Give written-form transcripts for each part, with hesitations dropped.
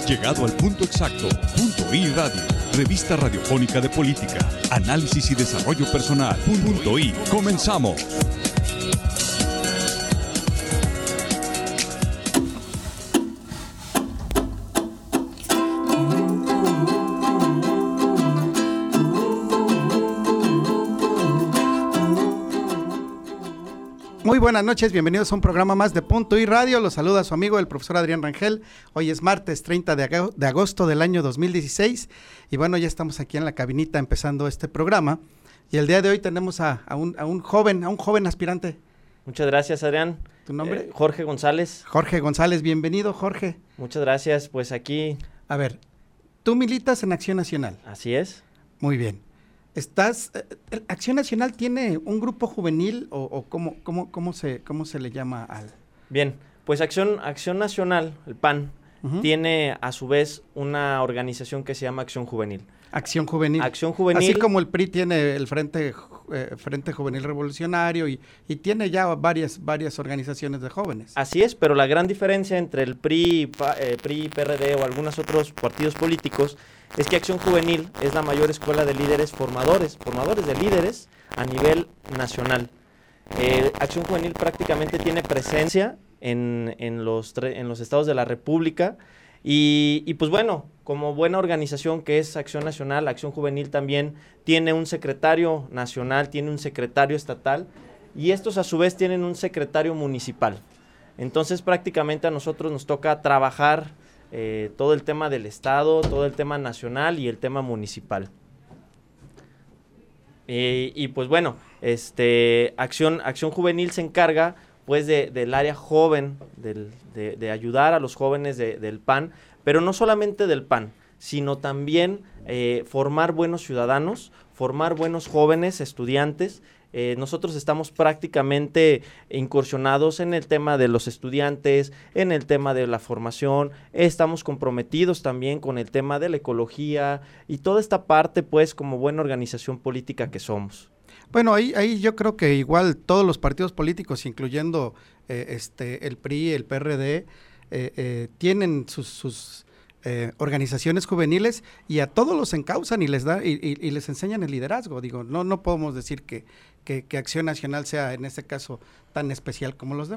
llegado al punto exacto. Punto I Radio, revista radiofónica de política, análisis y desarrollo personal. Punto I. Comenzamos. Muy buenas noches, bienvenidos a un programa más de Punto I Radio. Los saluda su amigo el profesor Adrián Rangel. Hoy es martes 30 de agosto del año 2016 y bueno, ya estamos aquí en la cabinita empezando este programa y el día de hoy tenemos a un joven aspirante. Muchas gracias, Adrián. ¿Tu nombre? Jorge González. Jorge González, bienvenido, Jorge. Muchas gracias, pues aquí. A ver, tú militas en Acción Nacional. Así es. Muy bien. ¿Acción Nacional tiene un grupo juvenil o cómo se le llama al...? Bien, pues Acción Nacional, el PAN, tiene a su vez una organización que se llama Acción Juvenil. Acción Juvenil. Acción Juvenil. Así como el PRI tiene el Frente Juvenil Revolucionario y tiene ya varias organizaciones de jóvenes. Así es, pero la gran diferencia entre el PRI, PRD o algunos otros partidos políticos es que Acción Juvenil es la mayor escuela de líderes formadores de líderes a nivel nacional. Acción Juvenil prácticamente tiene presencia en los estados de la República y pues bueno, como buena organización que es Acción Nacional, Acción Juvenil también tiene un secretario nacional, tiene un secretario estatal y estos a su vez tienen un secretario municipal. Entonces prácticamente a nosotros nos toca trabajar todo el tema del estado, todo el tema nacional y el tema municipal. Y pues bueno, Acción Juvenil se encarga pues del área joven, de ayudar a los jóvenes del PAN, pero no solamente del PAN, sino también formar buenos ciudadanos, formar buenos jóvenes, estudiantes. Nosotros estamos prácticamente incursionados en el tema de los estudiantes, en el tema de la formación, estamos comprometidos también con el tema de la ecología y toda esta parte pues como buena organización política que somos. Bueno, ahí yo creo que igual todos los partidos políticos, incluyendo el PRI, el PRD, tienen sus organizaciones juveniles y a todos los encausan y les les enseñan el liderazgo. Digo, no podemos decir que Acción Nacional sea en este caso tan especial como los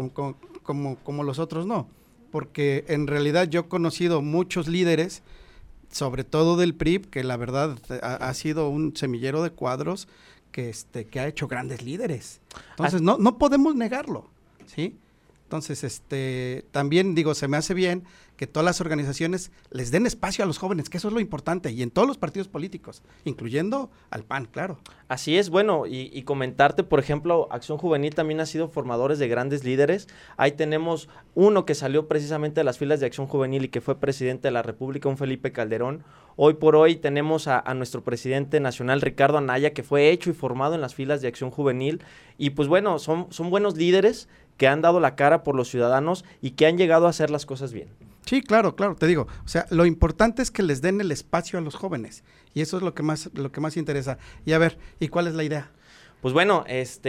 otros, no, porque en realidad yo he conocido muchos líderes, sobre todo del PRI, que la verdad ha sido un semillero de cuadros que ha hecho grandes líderes. Entonces no podemos negarlo, ¿sí? Entonces, también digo, se me hace bien que todas las organizaciones les den espacio a los jóvenes, que eso es lo importante, y en todos los partidos políticos, incluyendo al PAN, claro. Así es, bueno, y comentarte, por ejemplo, Acción Juvenil también ha sido formadores de grandes líderes. Ahí tenemos uno que salió precisamente de las filas de Acción Juvenil y que fue presidente de la República, un Felipe Calderón. Hoy por hoy tenemos a nuestro presidente nacional, Ricardo Anaya, que fue hecho y formado en las filas de Acción Juvenil. Y pues bueno, son buenos líderes que han dado la cara por los ciudadanos y que han llegado a hacer las cosas bien. Sí, claro, te digo, o sea, lo importante es que les den el espacio a los jóvenes y eso es lo que más interesa. Y a ver, ¿y cuál es la idea? Pues bueno,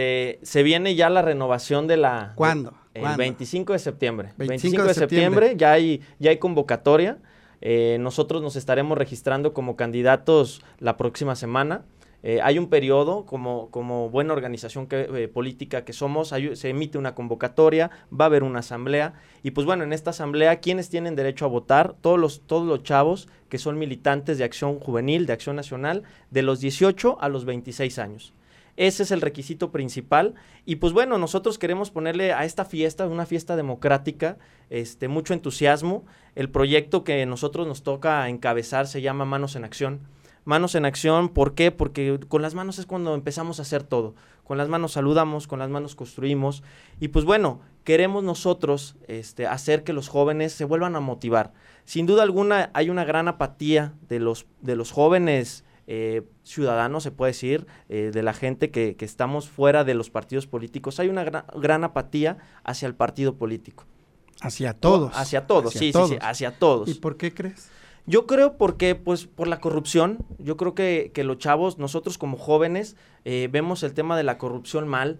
se viene ya la renovación de la... ¿Cuándo? El 25 de septiembre. 25 de septiembre ya hay convocatoria. Nosotros nos estaremos registrando como candidatos la próxima semana. Hay un periodo, como buena organización política que somos, se emite una convocatoria, va a haber una asamblea, y pues bueno, en esta asamblea, ¿quiénes tienen derecho a votar? Todos los chavos que son militantes de Acción Juvenil, de Acción Nacional, de los 18 a los 26 años. Ese es el requisito principal, y pues bueno, nosotros queremos ponerle a esta fiesta, una fiesta democrática, mucho entusiasmo. El proyecto que nosotros nos toca encabezar se llama Manos en Acción. Manos en Acción, ¿por qué? Porque con las manos es cuando empezamos a hacer todo. Con las manos saludamos, con las manos construimos. Y pues bueno, queremos nosotros hacer que los jóvenes se vuelvan a motivar. Sin duda alguna hay una gran apatía de los jóvenes ciudadanos, se puede decir, de la gente que estamos fuera de los partidos políticos. Hay una gran apatía hacia el partido político. Hacia todos. Hacia todos, sí, hacia todos. ¿Y por qué crees? Yo creo porque, pues, por la corrupción. Yo creo que los chavos, nosotros como jóvenes, vemos el tema de la corrupción mal,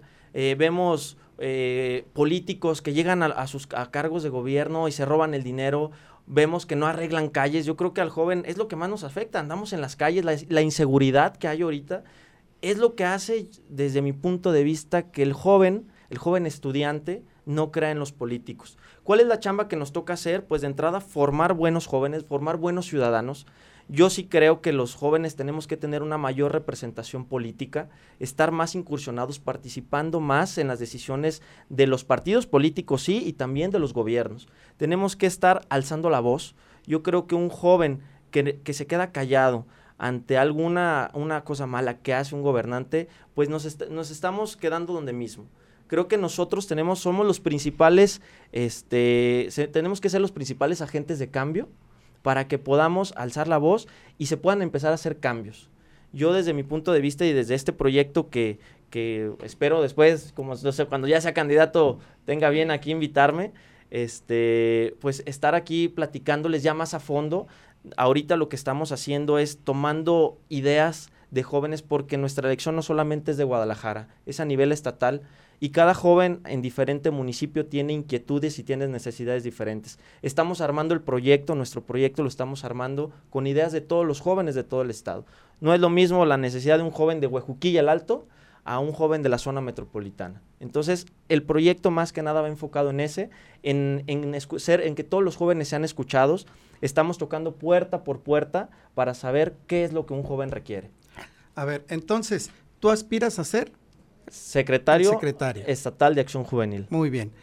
vemos políticos que llegan a cargos de gobierno y se roban el dinero, vemos que no arreglan calles. Yo creo que al joven es lo que más nos afecta. Andamos en las calles, la inseguridad que hay ahorita es lo que hace, desde mi punto de vista, que el joven estudiante no crea en los políticos. ¿Cuál es la chamba que nos toca hacer? Pues de entrada, formar buenos jóvenes, formar buenos ciudadanos. Yo sí creo que los jóvenes tenemos que tener una mayor representación política, estar más incursionados, participando más en las decisiones de los partidos políticos, sí, y también de los gobiernos. Tenemos que estar alzando la voz. Yo creo que un joven que se queda callado ante una cosa mala que hace un gobernante, pues nos estamos quedando donde mismo. Creo que nosotros somos los principales, tenemos que ser los principales agentes de cambio para que podamos alzar la voz y se puedan empezar a hacer cambios. Yo desde mi punto de vista y desde este proyecto que espero después, como no sé, cuando ya sea candidato, tenga bien aquí invitarme, pues estar aquí platicándoles ya más a fondo. Ahorita lo que estamos haciendo es tomando ideas de jóvenes, porque nuestra elección no solamente es de Guadalajara, es a nivel estatal, y cada joven en diferente municipio tiene inquietudes y tiene necesidades diferentes. Estamos armando el proyecto, nuestro proyecto lo estamos armando con ideas de todos los jóvenes de todo el estado. No es lo mismo la necesidad de un joven de Huejuquilla el Alto a un joven de la zona metropolitana. Entonces, el proyecto más que nada va enfocado en en que todos los jóvenes sean escuchados. Estamos tocando puerta por puerta para saber qué es lo que un joven requiere. A ver, entonces, ¿tú aspiras a ser? Secretario Estatal de Acción Juvenil. Muy bien.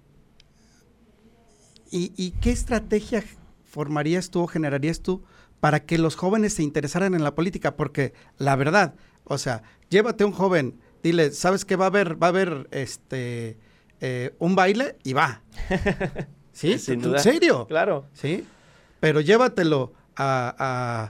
¿Y qué estrategia formarías tú o generarías tú para que los jóvenes se interesaran en la política? Porque la verdad, o sea, llévate a un joven, dile, ¿sabes qué va a haber un baile? Y va. ¿Sí? Sin duda. ¿En serio? Claro. ¿Sí? Pero llévatelo a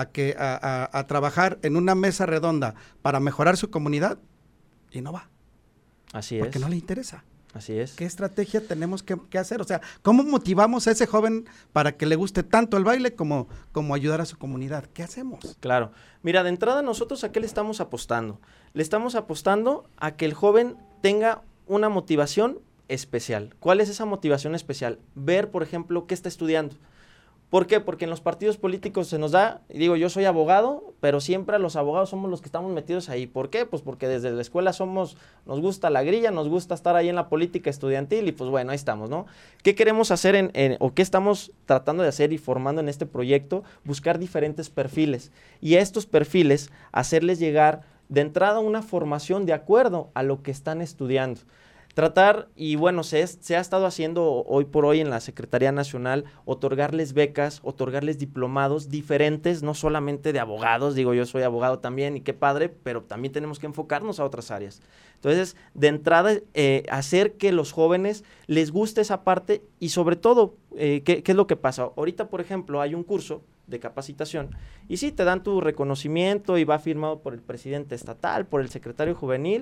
trabajar en una mesa redonda para mejorar su comunidad y no va. Así porque es. no le interesa. Así es. ¿Qué estrategia tenemos que hacer? O sea, ¿cómo motivamos a ese joven para que le guste tanto el baile como ayudar a su comunidad? ¿Qué hacemos? Claro. Mira, de entrada nosotros ¿a qué le estamos apostando? Le estamos apostando a que el joven tenga una motivación especial. ¿Cuál es esa motivación especial? Ver, por ejemplo, qué está estudiando. ¿Por qué? Porque en los partidos políticos se nos da, y digo, yo soy abogado, pero siempre los abogados somos los que estamos metidos ahí. ¿Por qué? Pues porque desde la escuela nos gusta la grilla, nos gusta estar ahí en la política estudiantil y pues bueno, ahí estamos, ¿no? ¿Qué queremos hacer o qué estamos tratando de hacer y formando en este proyecto? Buscar diferentes perfiles y a estos perfiles hacerles llegar de entrada una formación de acuerdo a lo que están estudiando. Tratar, y bueno, se ha estado haciendo hoy por hoy en la Secretaría Nacional, otorgarles becas, otorgarles diplomados diferentes, no solamente de abogados, digo, yo soy abogado también y qué padre, pero también tenemos que enfocarnos a otras áreas. Entonces, de entrada, hacer que los jóvenes les guste esa parte y sobre todo, ¿qué es lo que pasa? Ahorita, por ejemplo, hay un curso de capacitación y sí, te dan tu reconocimiento y va firmado por el presidente estatal, por el secretario juvenil,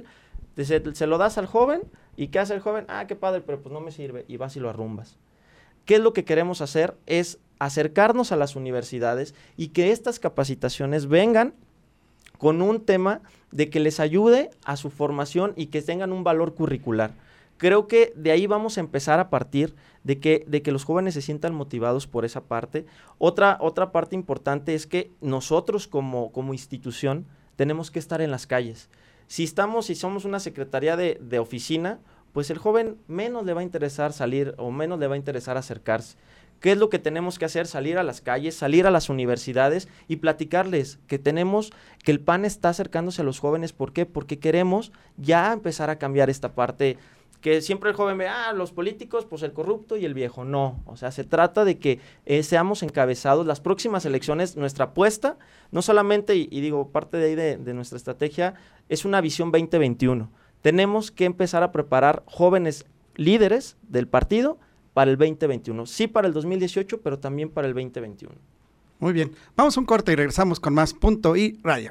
se lo das al joven. ¿Y qué hace el joven? Ah, qué padre, pero pues no me sirve, y vas y lo arrumbas. ¿Qué es lo que queremos hacer? Es acercarnos a las universidades y que estas capacitaciones vengan con un tema de que les ayude a su formación y que tengan un valor curricular. Creo que de ahí vamos a empezar a partir de que los jóvenes se sientan motivados por esa parte. Otra parte importante es que nosotros como institución tenemos que estar en las calles. Si somos una secretaría de oficina, pues el joven menos le va a interesar salir o menos le va a interesar acercarse. ¿Qué es lo que tenemos que hacer? Salir a las calles, salir a las universidades y platicarles que el PAN está acercándose a los jóvenes. ¿Por qué? Porque queremos ya empezar a cambiar esta parte, que siempre el joven ve, los políticos, pues el corrupto y el viejo. No, o sea, se trata de que seamos encabezados. Las próximas elecciones, nuestra apuesta, no solamente, y digo, parte de ahí de nuestra estrategia, es una visión 2021. Tenemos que empezar a preparar jóvenes líderes del partido para el 2021. Sí para el 2018, pero también para el 2021. Muy bien. Vamos a un corte y regresamos con más Punto I Radio.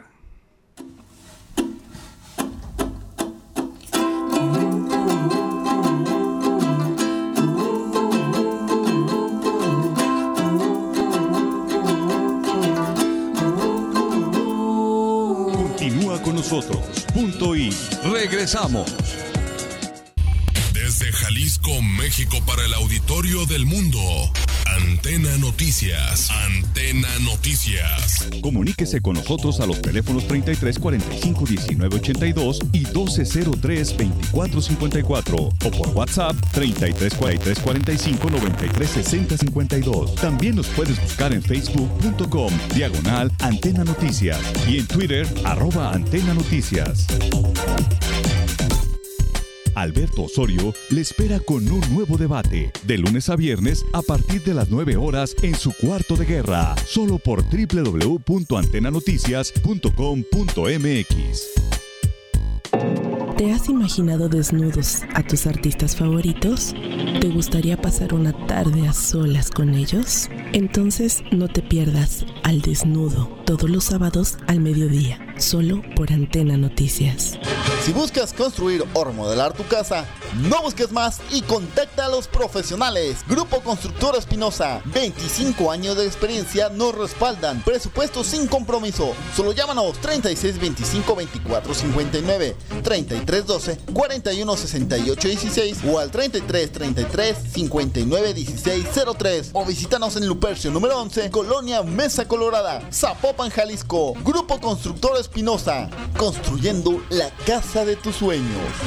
Con nosotros, Punto I. Regresamos. Desde Jalisco, México, para el auditorio del mundo. Antena Noticias. Antena Noticias. Comuníquese con nosotros a los teléfonos 33 45 19 82 y 12 03 24 54 o por WhatsApp 33 43 45 93 60 52. También nos puedes buscar en facebook.com/Antena Noticias y en Twitter @Antena Noticias. Alberto Osorio le espera con un nuevo debate, de lunes a viernes a partir de las 9 horas en su cuarto de guerra, solo por www.antenanoticias.com.mx. ¿Te has imaginado desnudos a tus artistas favoritos? ¿Te gustaría pasar una tarde a solas con ellos? Entonces no te pierdas Al Desnudo, todos los sábados al mediodía, solo por Antena Noticias. Si buscas construir o remodelar tu casa, no busques más y contacta a los profesionales. Grupo Constructor Espinosa, 25 años de experiencia nos respaldan. Presupuesto sin compromiso. Solo llámanos 36 25 24 59, 33 12 41 68 16 o al 33 33 59 16 03 o visítanos en Lupercio número 11, Colonia Mesa Colorada, Zapopan, Jalisco. Grupo Constructor Espinosa, construyendo la casa de tus sueños.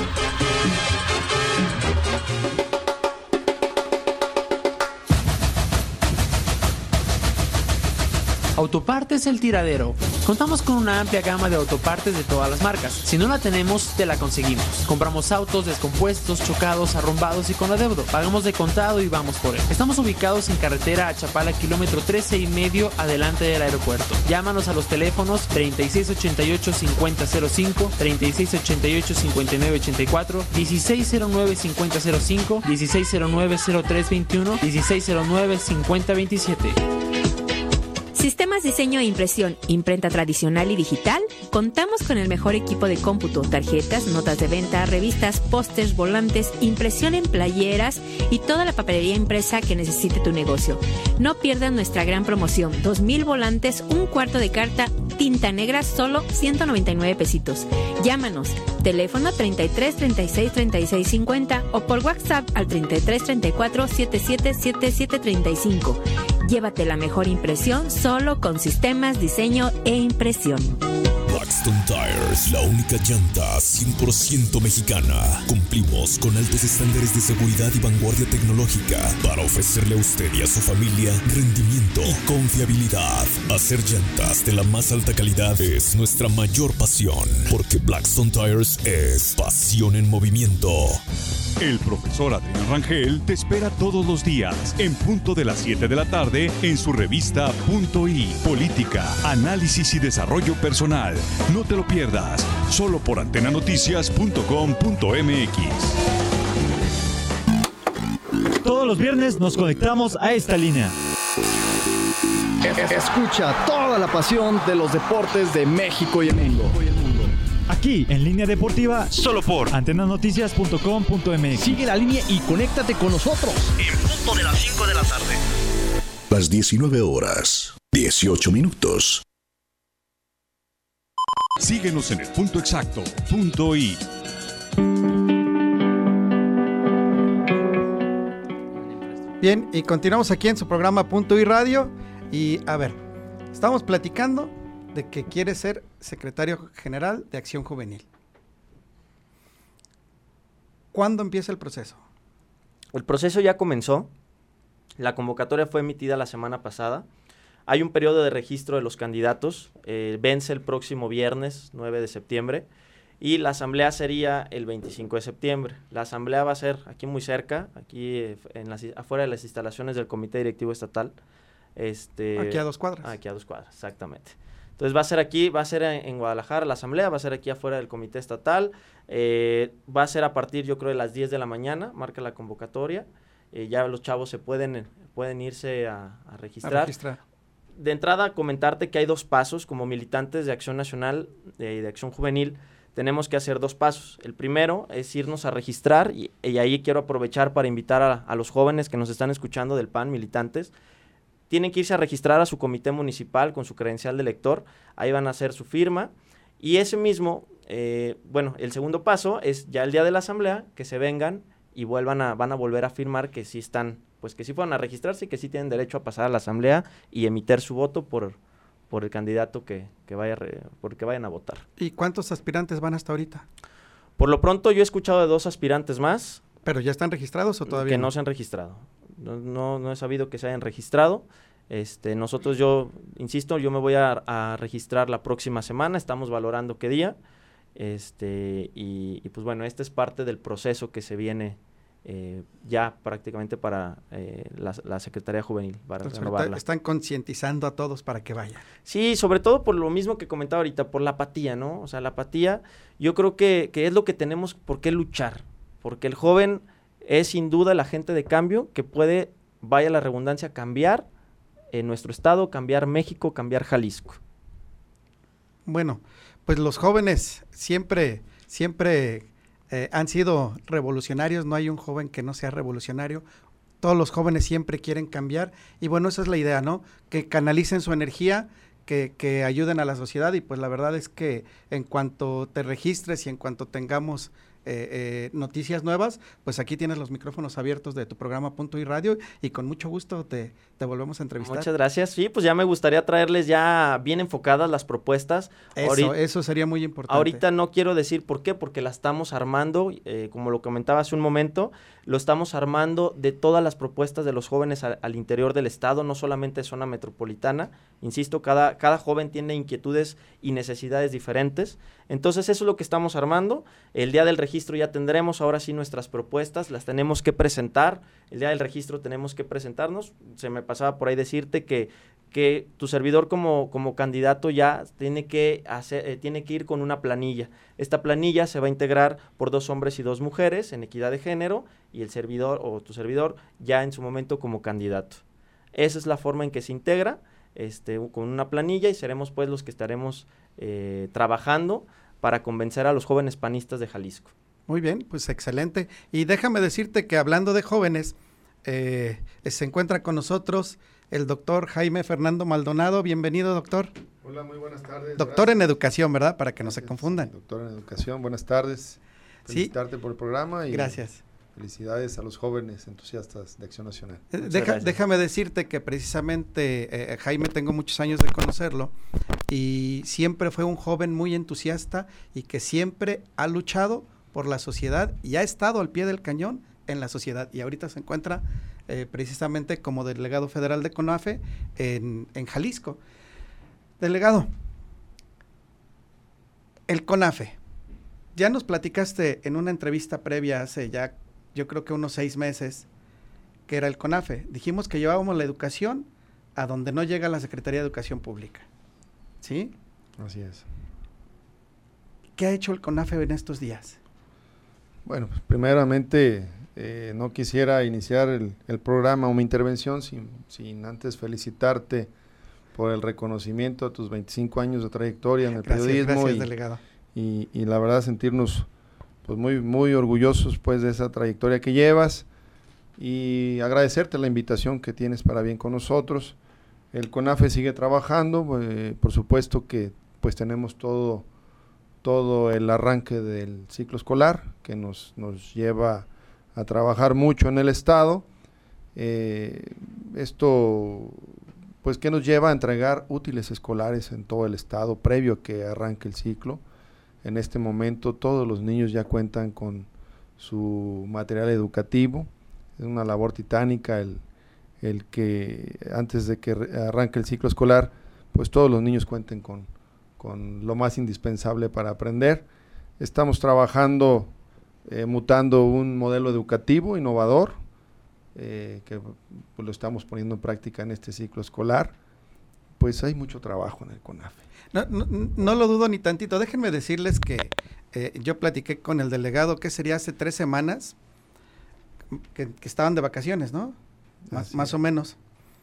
Autopartes El Tiradero. Contamos con una amplia gama de autopartes de todas las marcas. Si no la tenemos, te la conseguimos. Compramos autos descompuestos, chocados, arrombados y con adeudo. Pagamos de contado y vamos por él. Estamos ubicados en carretera a Chapala, kilómetro 13,5, adelante del aeropuerto. Llámanos a los teléfonos 3688-5005, 3688-5984, 1609-5005, 1609-0321, 1609-5027. Sistemas Diseño e Impresión, imprenta tradicional y digital. Contamos con el mejor equipo de cómputo, tarjetas, notas de venta, revistas, pósters, volantes, impresión en playeras y toda la papelería impresa que necesite tu negocio. No pierdas nuestra gran promoción, 2,000 volantes, un cuarto de carta, tinta negra, solo 199 pesitos. Llámanos, teléfono 33 36 36 50 o por WhatsApp al 33 34 77 77 35. Llévate la mejor impresión solo con Sistemas Diseño e Impresión. Blackstone Tires, la única llanta 100% mexicana. Cumplimos con altos estándares de seguridad y vanguardia tecnológica para ofrecerle a usted y a su familia rendimiento y confiabilidad. Hacer llantas de la más alta calidad es nuestra mayor pasión, porque Blackstone Tires es pasión en movimiento. El profesor Adrián Rangel te espera todos los días en punto de las 7 de la tarde en su revista Punto I, Política, Análisis y Desarrollo Personal. No te lo pierdas, solo por antenanoticias.com.mx. Todos los viernes nos conectamos a esta línea. Escucha toda la pasión de los deportes de México y el mundo. Aquí en Línea Deportiva, solo por antenanoticias.com.mx. Sigue la línea y conéctate con nosotros. En punto de las 5 de la tarde. Las 19 horas, 18 minutos. Síguenos en el punto exacto, Punto I. Bien, y continuamos aquí en su programa Punto I Radio. Y a ver, estamos platicando de que quiere ser secretario general de Acción Juvenil. ¿Cuándo empieza el proceso? El proceso ya comenzó. La convocatoria fue emitida la semana pasada. Hay un periodo de registro de los candidatos. Vence el próximo viernes, 9 de septiembre. Y la asamblea sería el 25 de septiembre. La asamblea va a ser aquí muy cerca, aquí afuera de las instalaciones del Comité Directivo Estatal. Aquí a 2 cuadras. Aquí a 2 cuadras, exactamente. Entonces va a ser aquí, va a ser en Guadalajara la asamblea, va a ser aquí afuera del Comité Estatal. Va a ser a partir, yo creo, de las 10 de la mañana, marca la convocatoria. Ya los chavos se pueden irse a registrar. De entrada, comentarte que hay 2 pasos. Como militantes de Acción Nacional y de Acción Juvenil, tenemos que hacer 2 pasos. El primero es irnos a registrar y ahí quiero aprovechar para invitar a los jóvenes que nos están escuchando del PAN, militantes. Tienen que irse a registrar a su comité municipal con su credencial de elector. Ahí van a hacer su firma. Y ese mismo, el segundo paso es ya el día de la asamblea, que se vengan y van a volver a firmar que sí están pues que sí fueron a registrarse y que sí tienen derecho a pasar a la asamblea y emitir su voto por el candidato por el que vayan a votar. ¿Y cuántos aspirantes van hasta ahorita? Por lo pronto yo he escuchado de 2 aspirantes más. ¿Pero ya están registrados o todavía que no se han registrado? No he sabido que se hayan registrado. Nosotros, yo insisto, yo me voy a registrar la próxima semana, estamos valorando qué día, y pues bueno, este es parte del proceso que se viene ya prácticamente para la Secretaría Juvenil, para renovarla. Están concientizando a todos para que vayan. Sí, sobre todo por lo mismo que comentaba ahorita, por la apatía, ¿no? O sea, la apatía, yo creo que es lo que tenemos por qué luchar, porque el joven es sin duda el agente de cambio que puede, vaya la redundancia, cambiar en nuestro estado, cambiar México, cambiar Jalisco. Bueno, pues los jóvenes siempre han sido revolucionarios, no hay un joven que no sea revolucionario, todos los jóvenes siempre quieren cambiar y bueno, esa es la idea, ¿no? Que canalicen su energía, que ayuden a la sociedad y pues la verdad es que en cuanto te registres y en cuanto tengamos noticias nuevas, pues aquí tienes los micrófonos abiertos de tu programa Punto y Radio y con mucho gusto te volvemos a entrevistar. Muchas gracias. Sí, pues ya me gustaría traerles ya bien enfocadas las propuestas. Eso sería muy importante. Ahorita no quiero decir por qué, porque la estamos armando, como lo comentaba hace un momento, lo estamos armando de todas las propuestas de los jóvenes al interior del estado, no solamente zona metropolitana. Insisto, cada joven tiene inquietudes y necesidades diferentes. Entonces eso es lo que estamos armando. El día del registro ya tendremos ahora sí nuestras propuestas, las tenemos que presentar. El día del registro tenemos que presentarnos. Se me pasaba por ahí decirte que tu servidor como candidato ya tiene que ir con una planilla. Esta planilla se va a integrar por 2 hombres y 2 mujeres en equidad de género y el servidor o tu servidor ya en su momento como candidato. Esa es la forma en que se integra, con una planilla y seremos pues los que estaremos trabajando para convencer a los jóvenes panistas de Jalisco. Muy bien, pues excelente. Y déjame decirte que hablando de jóvenes, se encuentra con nosotros el doctor Jaime Fernando Maldonado. Bienvenido, doctor. Hola, muy buenas tardes. Doctor en educación, ¿verdad? Para que no se confundan. Doctor en educación, buenas tardes. Felicitarte por el programa y gracias. Felicidades a los jóvenes entusiastas de Acción Nacional. Déjame decirte que precisamente Jaime, tengo muchos años de conocerlo y siempre fue un joven muy entusiasta y que siempre ha luchado por la sociedad y ha estado al pie del cañón en la sociedad y ahorita se encuentra precisamente como delegado federal de CONAFE en Jalisco. Delegado, el CONAFE, ya nos platicaste en una entrevista previa hace ya yo creo que unos 6 meses, que era el CONAFE. Dijimos que llevábamos la educación a donde no llega la Secretaría de Educación Pública. ¿Sí? Así es. ¿Qué ha hecho el CONAFE en estos días? Bueno, pues primeramente no quisiera iniciar el programa o mi intervención sin antes felicitarte por el reconocimiento a tus 25 años de trayectoria en el periodismo. Gracias, delegado. Y la verdad sentirnos pues muy, muy orgullosos pues de esa trayectoria que llevas y agradecerte la invitación que tienes para bien con nosotros. El CONAFE sigue trabajando, por supuesto que pues tenemos todo el arranque del ciclo escolar que nos lleva a trabajar mucho en el estado. Esto pues que nos lleva a entregar útiles escolares en todo el estado previo a que arranque el ciclo. En este momento todos los niños ya cuentan con su material educativo. Es una labor titánica el que antes de que arranque el ciclo escolar, pues todos los niños cuenten con lo más indispensable para aprender. Estamos trabajando, mutando un modelo educativo innovador, que pues, lo estamos poniendo en práctica en este ciclo escolar. Pues hay mucho trabajo en el CONAFE. No lo dudo ni tantito. Déjenme decirles que yo platiqué con el delegado, que sería hace 3 semanas, que estaban de vacaciones, ¿no? Más o menos.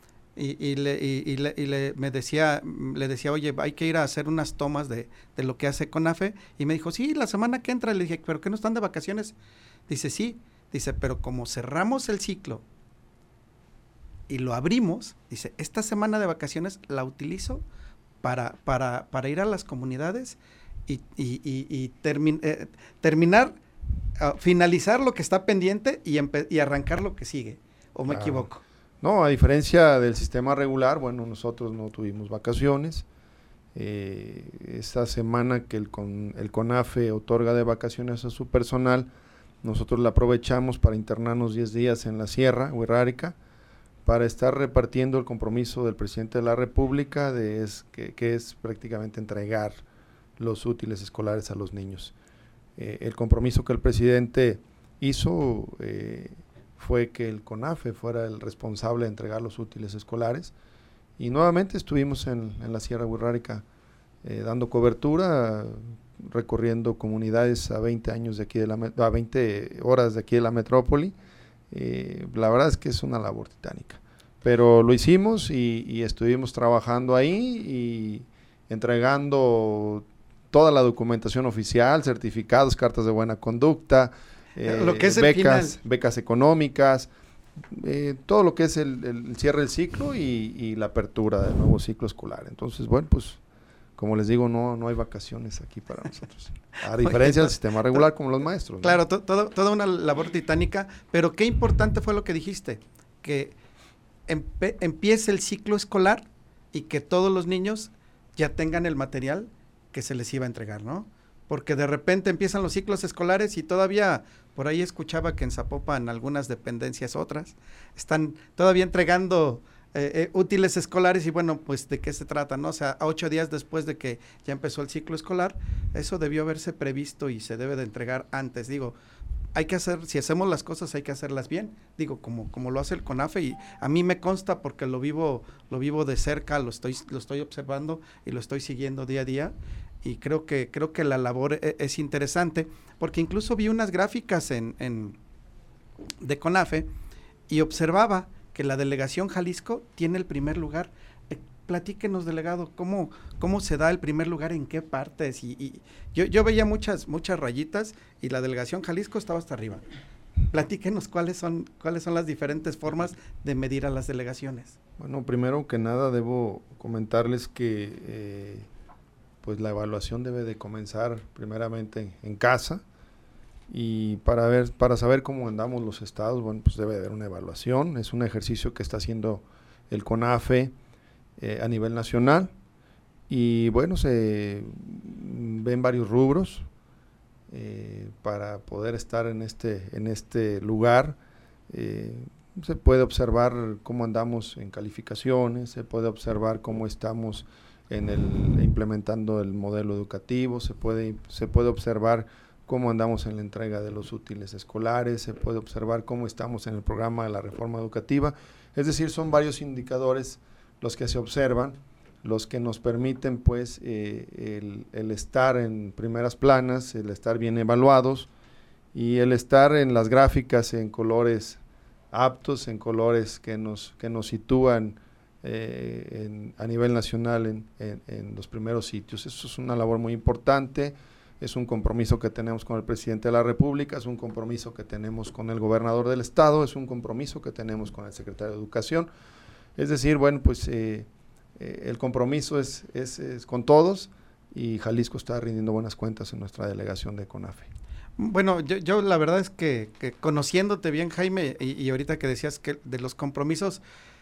Le decía, oye, hay que ir a hacer unas tomas de lo que hace CONAFE. Y me dijo, sí, la semana que entra. Le dije, ¿pero qué no están de vacaciones? Dice, sí. Dice, pero como cerramos el ciclo y lo abrimos, dice, esta semana de vacaciones la utilizo para ir a las comunidades y terminar, finalizar lo que está pendiente y arrancar lo que sigue. ¿O me equivoco? No, a diferencia del sistema regular, bueno, nosotros no tuvimos vacaciones. Esta semana que el CONAFE otorga de vacaciones a su personal, nosotros la aprovechamos para internarnos 10 días en la Sierra Wixárika, para estar repartiendo el compromiso del presidente de la República que es prácticamente entregar los útiles escolares a los niños. El compromiso que el presidente hizo fue que el CONAFE fuera el responsable de entregar los útiles escolares, y nuevamente estuvimos en la Sierra Wixárika dando cobertura, recorriendo comunidades a 20 horas de aquí de la metrópoli. La verdad es que es una labor titánica, pero lo hicimos y estuvimos trabajando ahí y entregando toda la documentación oficial, certificados, cartas de buena conducta, lo que es becas económicas, todo lo que es el cierre del ciclo y la apertura del nuevo ciclo escolar. Entonces, bueno, pues como les digo, no hay vacaciones aquí para nosotros, a diferencia del sistema regular como los maestros, ¿no? Claro, toda una labor titánica, pero qué importante fue lo que dijiste, que empiece el ciclo escolar y que todos los niños ya tengan el material que se les iba a entregar, ¿no? Porque de repente empiezan los ciclos escolares y todavía, por ahí escuchaba que en Zapopan algunas dependencias, otras, están todavía entregando útiles escolares, y bueno, pues ¿de qué se trata, no? O sea, a 8 días después de que ya empezó el ciclo escolar, eso debió haberse previsto y se debe de entregar antes. Digo, hay que hacer, si hacemos las cosas hay que hacerlas bien, digo, como lo hace el CONAFE, y a mí me consta porque lo vivo de cerca, lo estoy observando y lo estoy siguiendo día a día, y creo que la labor es interesante, porque incluso vi unas gráficas de CONAFE y observaba que la delegación Jalisco tiene el primer lugar. Platíquenos, delegado, ¿cómo se da el primer lugar, en qué partes? Y yo veía muchas rayitas y la delegación Jalisco estaba hasta arriba. Platíquenos cuáles son las diferentes formas de medir a las delegaciones. Bueno, primero que nada debo comentarles que pues la evaluación debe de comenzar primeramente en casa, y para saber cómo andamos los estados, bueno, pues debe haber una evaluación. Es un ejercicio que está haciendo el CONAFE a nivel nacional, y bueno, se ven varios rubros para poder estar en este lugar. Se puede observar cómo andamos en calificaciones, se puede observar cómo estamos implementando el modelo educativo, se puede observar cómo andamos en la entrega de los útiles escolares, se puede observar cómo estamos en el programa de la reforma educativa. Es decir, son varios indicadores los que se observan, los que nos permiten pues el estar en primeras planas, el estar bien evaluados, y el estar en las gráficas en colores aptos, en colores que nos sitúan a nivel nacional en los primeros sitios. Eso es una labor muy importante. Es un compromiso que tenemos con el presidente de la República, es un compromiso que tenemos con el gobernador del estado, es un compromiso que tenemos con el secretario de Educación. Es decir, bueno, pues el compromiso es con todos, y Jalisco está rindiendo buenas cuentas en nuestra delegación de CONAFE. Bueno, yo la verdad es que conociéndote bien, Jaime, y ahorita que decías que de los compromisos,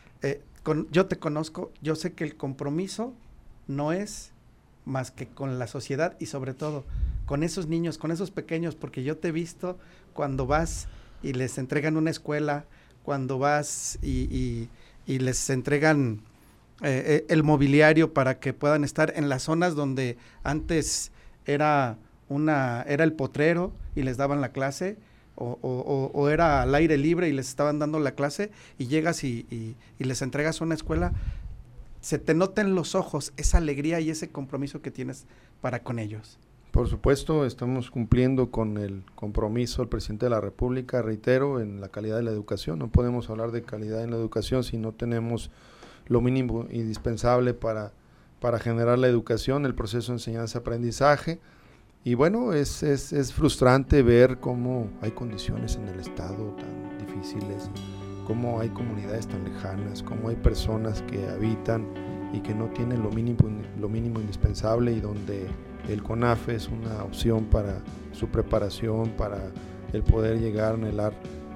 yo te conozco, yo sé que el compromiso no es más que con la sociedad, y sobre todo con esos niños, con esos pequeños, porque yo te he visto cuando vas y les entregan una escuela, cuando vas y les entregan el mobiliario para que puedan estar en las zonas donde antes era el potrero y les daban la clase, o era al aire libre y les estaban dando la clase, y llegas y les entregas una escuela. Se te nota en los ojos esa alegría y ese compromiso que tienes para con ellos. Por supuesto, estamos cumpliendo con el compromiso del presidente de la República, reitero, en la calidad de la educación. No podemos hablar de calidad en la educación si no tenemos lo mínimo indispensable para generar la educación, el proceso de enseñanza-aprendizaje. Y bueno, es frustrante ver cómo hay condiciones en el estado tan difíciles, cómo hay comunidades tan lejanas, cómo hay personas que habitan y que no tienen lo mínimo indispensable, y donde el CONAFE es una opción para su preparación, para el poder llegar a anhelar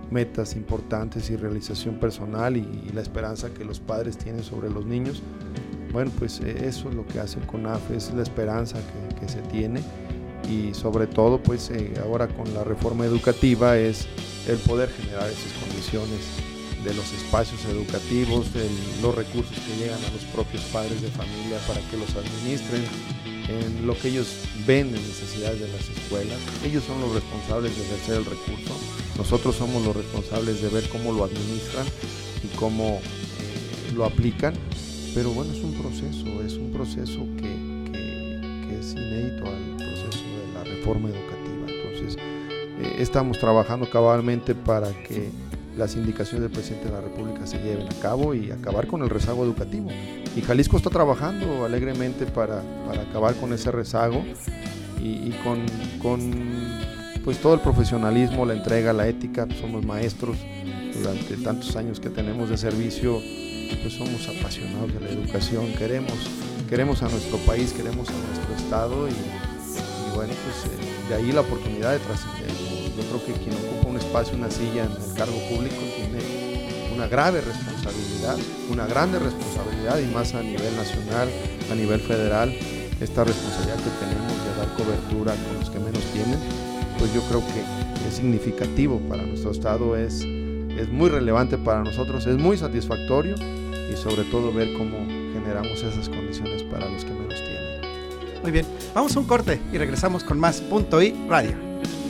metas importantes y realización personal y la esperanza que los padres tienen sobre los niños. Bueno, pues eso es lo que hace el CONAF, es la esperanza que se tiene, y sobre todo pues ahora con la reforma educativa es el poder generar esas condiciones de los espacios educativos, de los recursos que llegan a los propios padres de familia para que los administren en lo que ellos ven de necesidades de las escuelas. Ellos son los responsables de ejercer el recurso, nosotros somos los responsables de ver cómo lo administran y cómo lo aplican, pero bueno, es un proceso que es inédito al proceso de la reforma educativa. Entonces estamos trabajando cabalmente para que las indicaciones del presidente de la República se lleven a cabo y acabar con el rezago educativo. Y Jalisco está trabajando alegremente para acabar con ese rezago y con pues todo el profesionalismo, la entrega, la ética. Somos maestros durante tantos años que tenemos de servicio, pues somos apasionados de la educación, queremos a nuestro país, queremos a nuestro estado y bueno, pues de ahí la oportunidad de trascender. Yo creo que quien ocupa un espacio, una silla en el cargo público tiene una grave responsabilidad, una grande responsabilidad, y más a nivel nacional, a nivel federal, esta responsabilidad que tenemos de dar cobertura con los que menos tienen, pues yo creo que es significativo para nuestro estado, es muy relevante para nosotros, es muy satisfactorio, y sobre todo ver cómo generamos esas condiciones para los que menos tienen. Muy bien, vamos a un corte y regresamos con más Punto I Radio.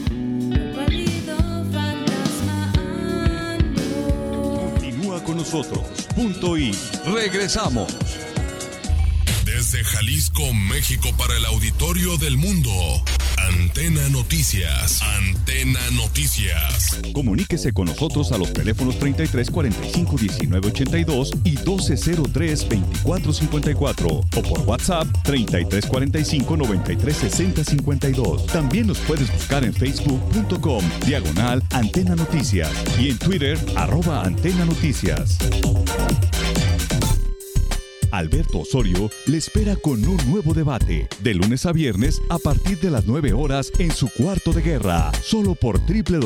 Con nosotros, Punto I. Regresamos. Desde Jalisco, México, para el auditorio del mundo. Antena Noticias. Antena Noticias. Comuníquese con nosotros a los teléfonos 33 45 19 82 y 1203 24 54 o por WhatsApp 33 45 93 60 52. También nos puedes buscar en facebook.com/Antena Noticias y en Twitter @Antena Noticias. Alberto Osorio le espera con un nuevo debate, de lunes a viernes a partir de las 9 horas en su cuarto de guerra, solo por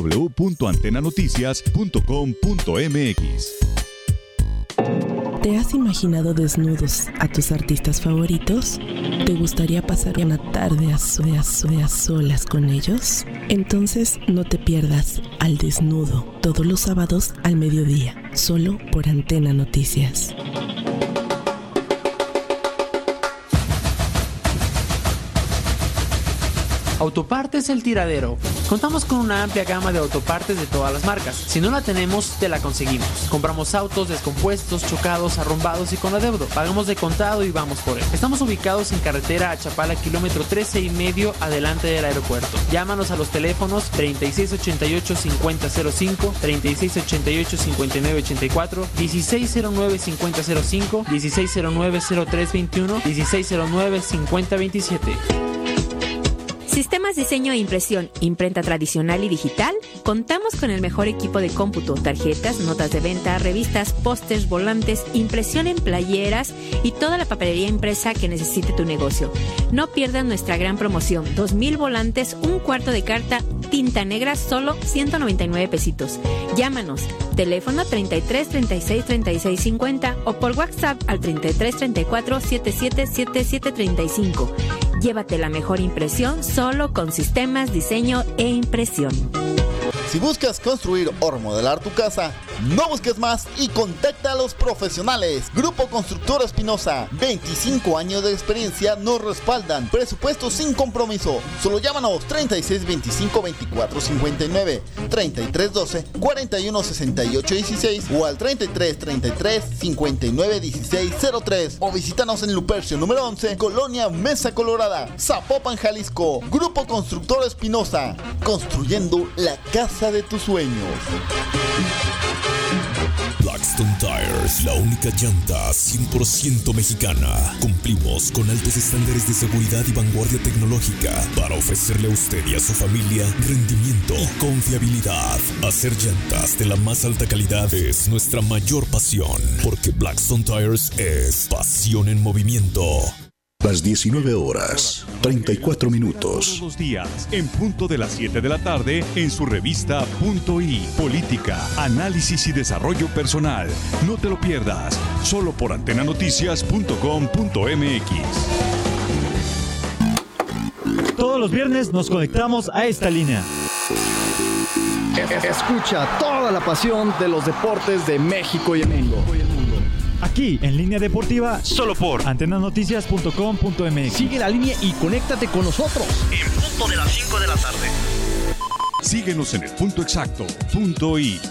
www.antenanoticias.com.mx. ¿Te has imaginado desnudos a tus artistas favoritos? ¿Te gustaría pasar una tarde a solas con ellos? Entonces no te pierdas Al Desnudo, todos los sábados al mediodía, solo por Antena Noticias. Autopartes El Tiradero. Contamos con una amplia gama de autopartes de todas las marcas. Si no la tenemos, te la conseguimos. Compramos autos descompuestos, chocados, arrombados y con adeudo. Pagamos de contado y vamos por él. Estamos ubicados en carretera a Chapala, kilómetro 13,5, adelante del aeropuerto. Llámanos a los teléfonos 3688-5005, 3688-5984, 1609-5005, 1609-0321, 1609-5027. Sistemas diseño e impresión, imprenta tradicional y digital. Contamos con el mejor equipo de cómputo, tarjetas, notas de venta, revistas, pósters, volantes, impresión en playeras y toda la papelería impresa que necesite tu negocio. No pierdas nuestra gran promoción, 2,000 volantes, un cuarto de carta, tinta negra, solo 199 pesitos. Llámanos, teléfono 33 36 36 50 o por WhatsApp al 33 34 77 77 35. Llévate la mejor impresión solo con Sistemas Diseño e Impresión. Si buscas construir o remodelar tu casa, no busques más y contacta a los profesionales. Grupo Constructor Espinosa, 25 años de experiencia nos respaldan. Presupuesto sin compromiso. Solo llámanos 36 25 24 59, 33 12 41 68 16 o al 33 33 59 16 03 o visítanos en Lupercio número 11, Colonia Mesa Colorada, Zapopan, Jalisco. Grupo Constructor Espinosa, construyendo la casa de tus sueños. Blackstone Tires, la única llanta 100% mexicana. Cumplimos con altos estándares de seguridad y vanguardia tecnológica para ofrecerle a usted y a su familia rendimiento y confiabilidad. Hacer llantas de la más alta calidad es nuestra mayor pasión, porque Blackstone Tires es pasión en movimiento. Las 19 horas, 34 minutos. Todos los días, en punto de las 7 de la tarde, en su revista Punto I, Política, Análisis y Desarrollo Personal. No te lo pierdas, solo por antenanoticias.com.mx. Todos los viernes nos conectamos a esta línea. Escucha toda la pasión de los deportes de México y el mundo. Aquí, en Línea Deportiva, solo por antenanoticias.com.mx. Sigue la línea y conéctate con nosotros. En punto de las 5 de la tarde. Síguenos en el punto exacto, Punto I.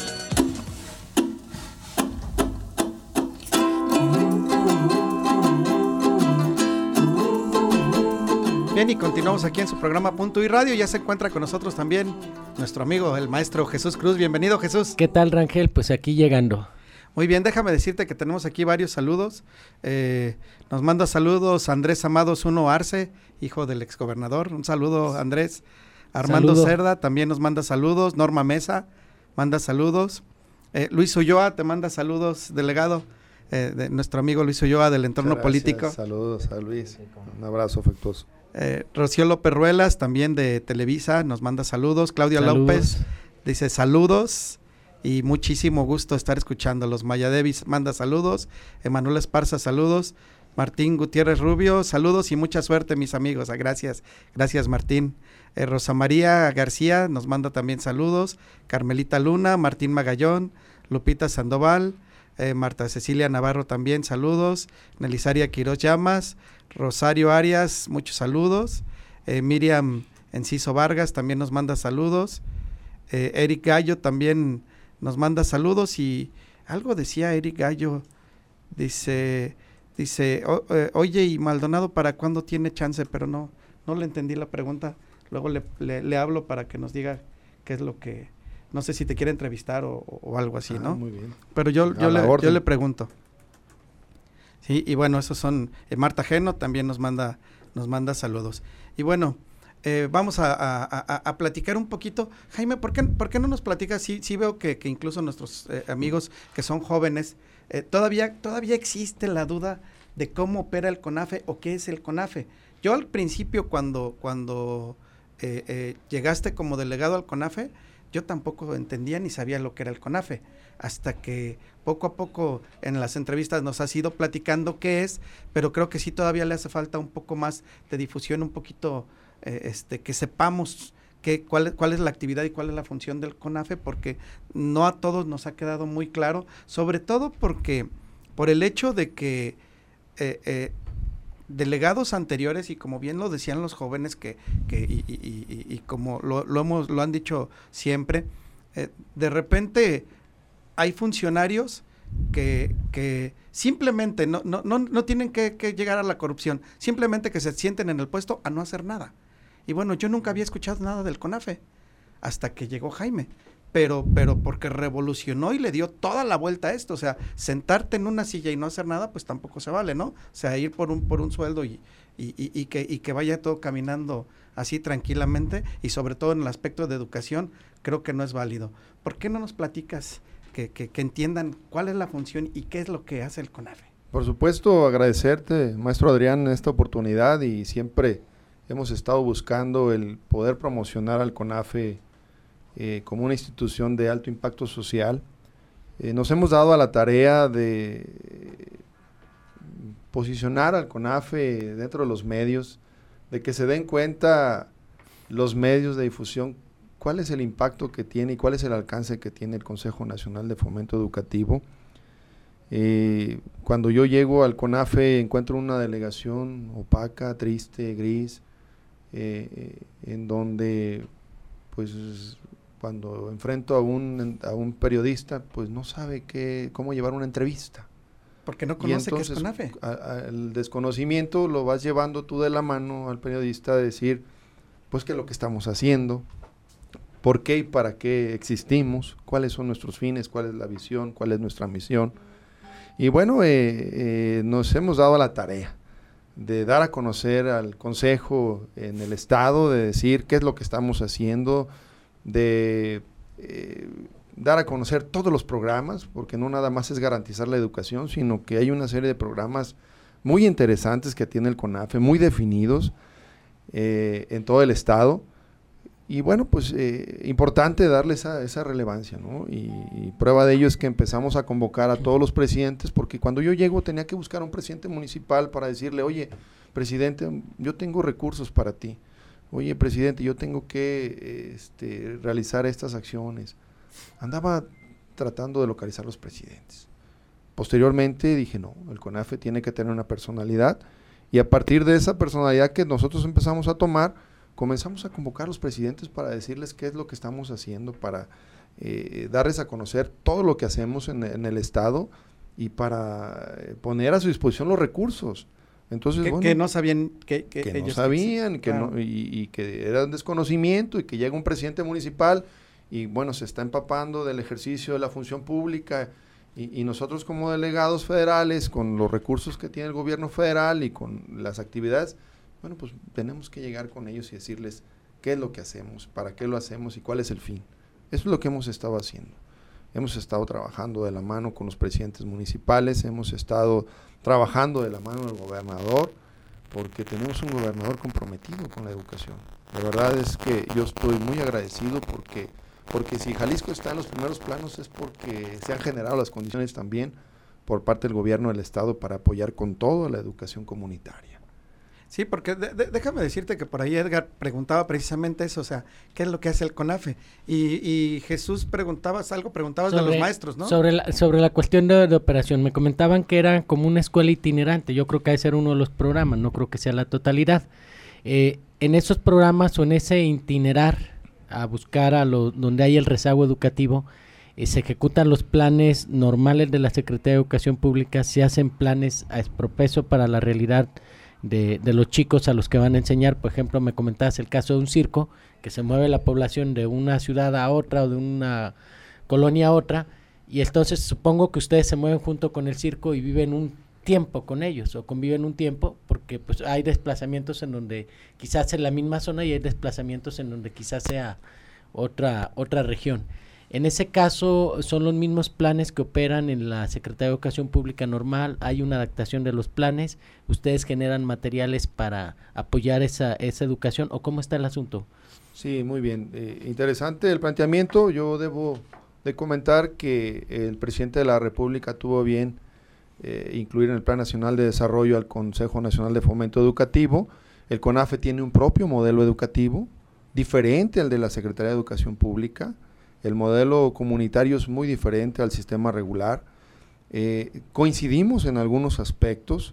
Bien, y continuamos aquí en su programa Punto I Radio. Ya se encuentra con nosotros también nuestro amigo, el maestro Jesús Cruz. Bienvenido, Jesús. ¿Qué tal, Rangel? Pues aquí llegando. Muy bien, déjame decirte que tenemos aquí varios saludos. Nos manda saludos Andrés Amados Uno Arce, hijo del exgobernador. Un saludo, Andrés. Armando Cerda también nos manda saludos. Norma Mesa manda saludos. Luis Ulloa te manda saludos, delegado. De nuestro amigo Luis Ulloa del entorno político. Saludos a Luis. Un abrazo afectuoso. Rocío López Ruelas, también de Televisa, nos manda saludos. Claudia López dice saludos. Y muchísimo gusto estar escuchándolos. Maya Davis manda saludos. Emanuel Esparza, saludos. Martín Gutiérrez Rubio, saludos y mucha suerte, mis amigos. Gracias, gracias, Martín. Rosa María García nos manda también saludos. Carmelita Luna, Martín Magallón, Lupita Sandoval, Marta Cecilia Navarro también, saludos. Nelisaria Quiroz Llamas, Rosario Arias, muchos saludos. Miriam Enciso Vargas también nos manda saludos. Eric Gallo también nos manda saludos y algo decía Eric Gallo, dice, oye, y Maldonado, ¿para cuándo tiene chance? Pero no le entendí la pregunta, luego le hablo para que nos diga qué es lo que, no sé si te quiere entrevistar o algo así, ¿no? Muy bien. Pero yo le pregunto. Sí, y bueno, esos son, Marta Geno también nos manda saludos. Y bueno, vamos a platicar un poquito. Jaime, ¿por qué no nos platicas? Sí veo que incluso nuestros amigos que son jóvenes, todavía existe la duda de cómo opera el CONAFE o qué es el CONAFE. Yo al principio cuando llegaste como delegado al CONAFE, yo tampoco entendía ni sabía lo que era el CONAFE, hasta que poco a poco en las entrevistas nos has ido platicando qué es, pero creo que sí todavía le hace falta un poco más de difusión, un poquito que sepamos cuál es la actividad y cuál es la función del CONAFE, porque no a todos nos ha quedado muy claro, sobre todo por el hecho de que delegados anteriores, y como bien lo decían los jóvenes y como lo han dicho siempre, de repente hay funcionarios que simplemente no tienen que llegar a la corrupción, simplemente que se sienten en el puesto a no hacer nada. Y bueno, yo nunca había escuchado nada del CONAFE hasta que llegó Jaime, pero porque revolucionó y le dio toda la vuelta a esto. O sea, sentarte en una silla y no hacer nada, pues tampoco se vale, ¿no? O sea, ir por un sueldo y que vaya todo caminando así tranquilamente, y sobre todo en el aspecto de educación, creo que no es válido. ¿Por qué no nos platicas que entiendan cuál es la función y qué es lo que hace el CONAFE? Por supuesto, agradecerte, maestro Adrián, esta oportunidad, y siempre hemos estado buscando el poder promocionar al CONAFE como una institución de alto impacto social. Nos hemos dado a la tarea de posicionar al CONAFE dentro de los medios, de que se den cuenta los medios de difusión cuál es el impacto que tiene y cuál es el alcance que tiene el Consejo Nacional de Fomento Educativo. Cuando yo llego al CONAFE encuentro una delegación opaca, triste, gris, en donde pues cuando enfrento a un periodista, pues no sabe cómo llevar una entrevista. Porque no conoce qué es CONAFE. El desconocimiento lo vas llevando tú de la mano al periodista a decir, pues qué es lo que estamos haciendo, por qué y para qué existimos, cuáles son nuestros fines, cuál es la visión, cuál es nuestra misión. Y bueno, nos hemos dado a la tarea de dar a conocer al Consejo en el Estado, de decir qué es lo que estamos haciendo, de dar a conocer todos los programas, porque no nada más es garantizar la educación, sino que hay una serie de programas muy interesantes que tiene el CONAFE, muy definidos en todo el estado. Y bueno, pues importante darle esa relevancia, ¿no? Y prueba de ello es que empezamos a convocar a todos los presidentes, porque cuando yo llego tenía que buscar a un presidente municipal para decirle, oye, presidente, yo tengo recursos para ti. Oye, presidente, yo tengo que realizar estas acciones. Andaba tratando de localizar los presidentes. Posteriormente dije, no, el CONAFE tiene que tener una personalidad, y a partir de esa personalidad que nosotros empezamos a tomar, comenzamos a convocar a los presidentes para decirles qué es lo que estamos haciendo, para darles a conocer todo lo que hacemos en el estado y para poner a su disposición los recursos. Entonces, que no sabían que no sabían, claro. Y que era un desconocimiento, y que llega un presidente municipal y bueno, se está empapando del ejercicio de la función pública, y nosotros como delegados federales, con los recursos que tiene el gobierno federal y con las actividades, bueno, pues tenemos que llegar con ellos y decirles qué es lo que hacemos, para qué lo hacemos y cuál es el fin. Eso es lo que hemos estado haciendo. Hemos estado trabajando de la mano con los presidentes municipales, hemos estado trabajando de la mano del gobernador, porque tenemos un gobernador comprometido con la educación. La verdad es que yo estoy muy agradecido porque si Jalisco está en los primeros planos es porque se han generado las condiciones también por parte del gobierno del estado para apoyar con todo la educación comunitaria. Sí, porque déjame decirte que por ahí Edgar preguntaba precisamente eso, o sea, ¿qué es lo que hace el CONAFE? Y Jesús preguntabas de los maestros, ¿no? Sobre la cuestión de operación, me comentaban que era como una escuela itinerante. Yo creo que ha de ser uno de los programas, no creo que sea la totalidad. En esos programas o en ese itinerar a buscar donde hay el rezago educativo, se ejecutan los planes normales de la Secretaría de Educación Pública, se hacen planes a expropeso para la realidad de los chicos a los que van a enseñar. Por ejemplo, me comentabas el caso de un circo, que se mueve la población de una ciudad a otra o de una colonia a otra, y entonces supongo que ustedes se mueven junto con el circo y viven un tiempo con ellos, o conviven un tiempo, porque pues hay desplazamientos en donde quizás en la misma zona y hay desplazamientos en donde quizás sea otra región. En ese caso, ¿son los mismos planes que operan en la Secretaría de Educación Pública normal? ¿Hay una adaptación de los planes? ¿Ustedes generan materiales para apoyar esa educación? ¿O cómo está el asunto? Sí, muy bien. Interesante el planteamiento. Yo debo de comentar que el presidente de la República tuvo bien incluir en el Plan Nacional de Desarrollo al Consejo Nacional de Fomento Educativo. El CONAFE tiene un propio modelo educativo, diferente al de la Secretaría de Educación Pública. El modelo comunitario es muy diferente al sistema regular. Coincidimos en algunos aspectos,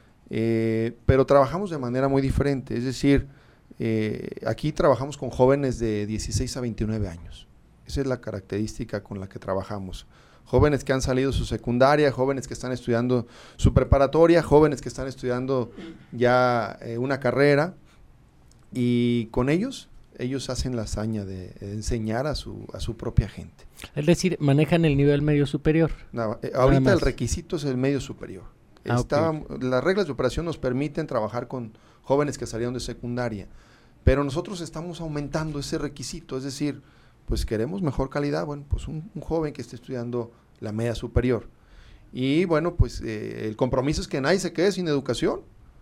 pero trabajamos de manera muy diferente. Es decir, aquí trabajamos con jóvenes de 16 a 29 años. Esa es la característica con la que trabajamos. Jóvenes que han salido su secundaria, jóvenes que están estudiando su preparatoria, jóvenes que están estudiando ya una carrera, y con ellos hacen la hazaña de enseñar a su propia gente. Es decir, manejan el nivel medio superior. No, ahorita el requisito es el medio superior. Okay. Las reglas de operación nos permiten trabajar con jóvenes que salieron de secundaria, pero nosotros estamos aumentando ese requisito, es decir, pues queremos mejor calidad, bueno, pues un joven que esté estudiando la media superior. Y bueno, pues el compromiso es que nadie se quede sin educación.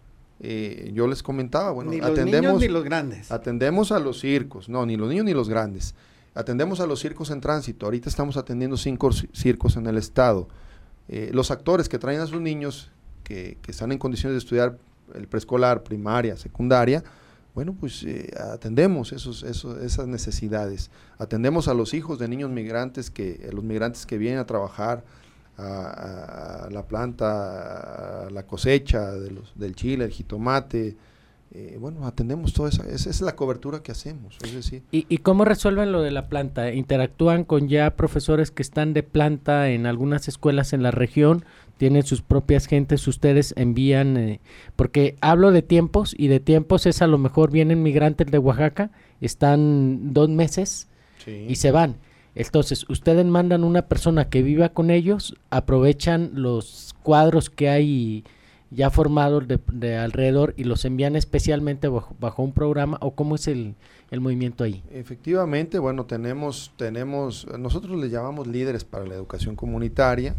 Yo les comentaba, bueno, ni los niños ni los grandes. Atendemos a los circos, no, ni los niños ni los grandes. Atendemos a los circos en tránsito. Ahorita estamos atendiendo 5 circos en el estado. Los actores que traen a sus niños que están en condiciones de estudiar el preescolar, primaria, secundaria, bueno, pues atendemos esas necesidades. Atendemos a los hijos de niños migrantes, los migrantes que vienen a trabajar a la planta, a la cosecha del chile, el jitomate. Bueno, atendemos toda esa es la cobertura que hacemos. Es decir, ¿Y cómo resuelven lo de la planta? ¿Interactúan con ya profesores que están de planta en algunas escuelas en la región? ¿Tienen sus propias gentes? ¿Ustedes envían? Porque hablo de tiempos, y de tiempos es a lo mejor vienen migrantes de Oaxaca, están 2 meses sí, y se van. Entonces, ustedes mandan una persona que viva con ellos, aprovechan los cuadros que hay ya formados de alrededor y los envían especialmente bajo un programa, ¿o cómo es el movimiento ahí? Efectivamente, bueno, tenemos nosotros les llamamos líderes para la educación comunitaria.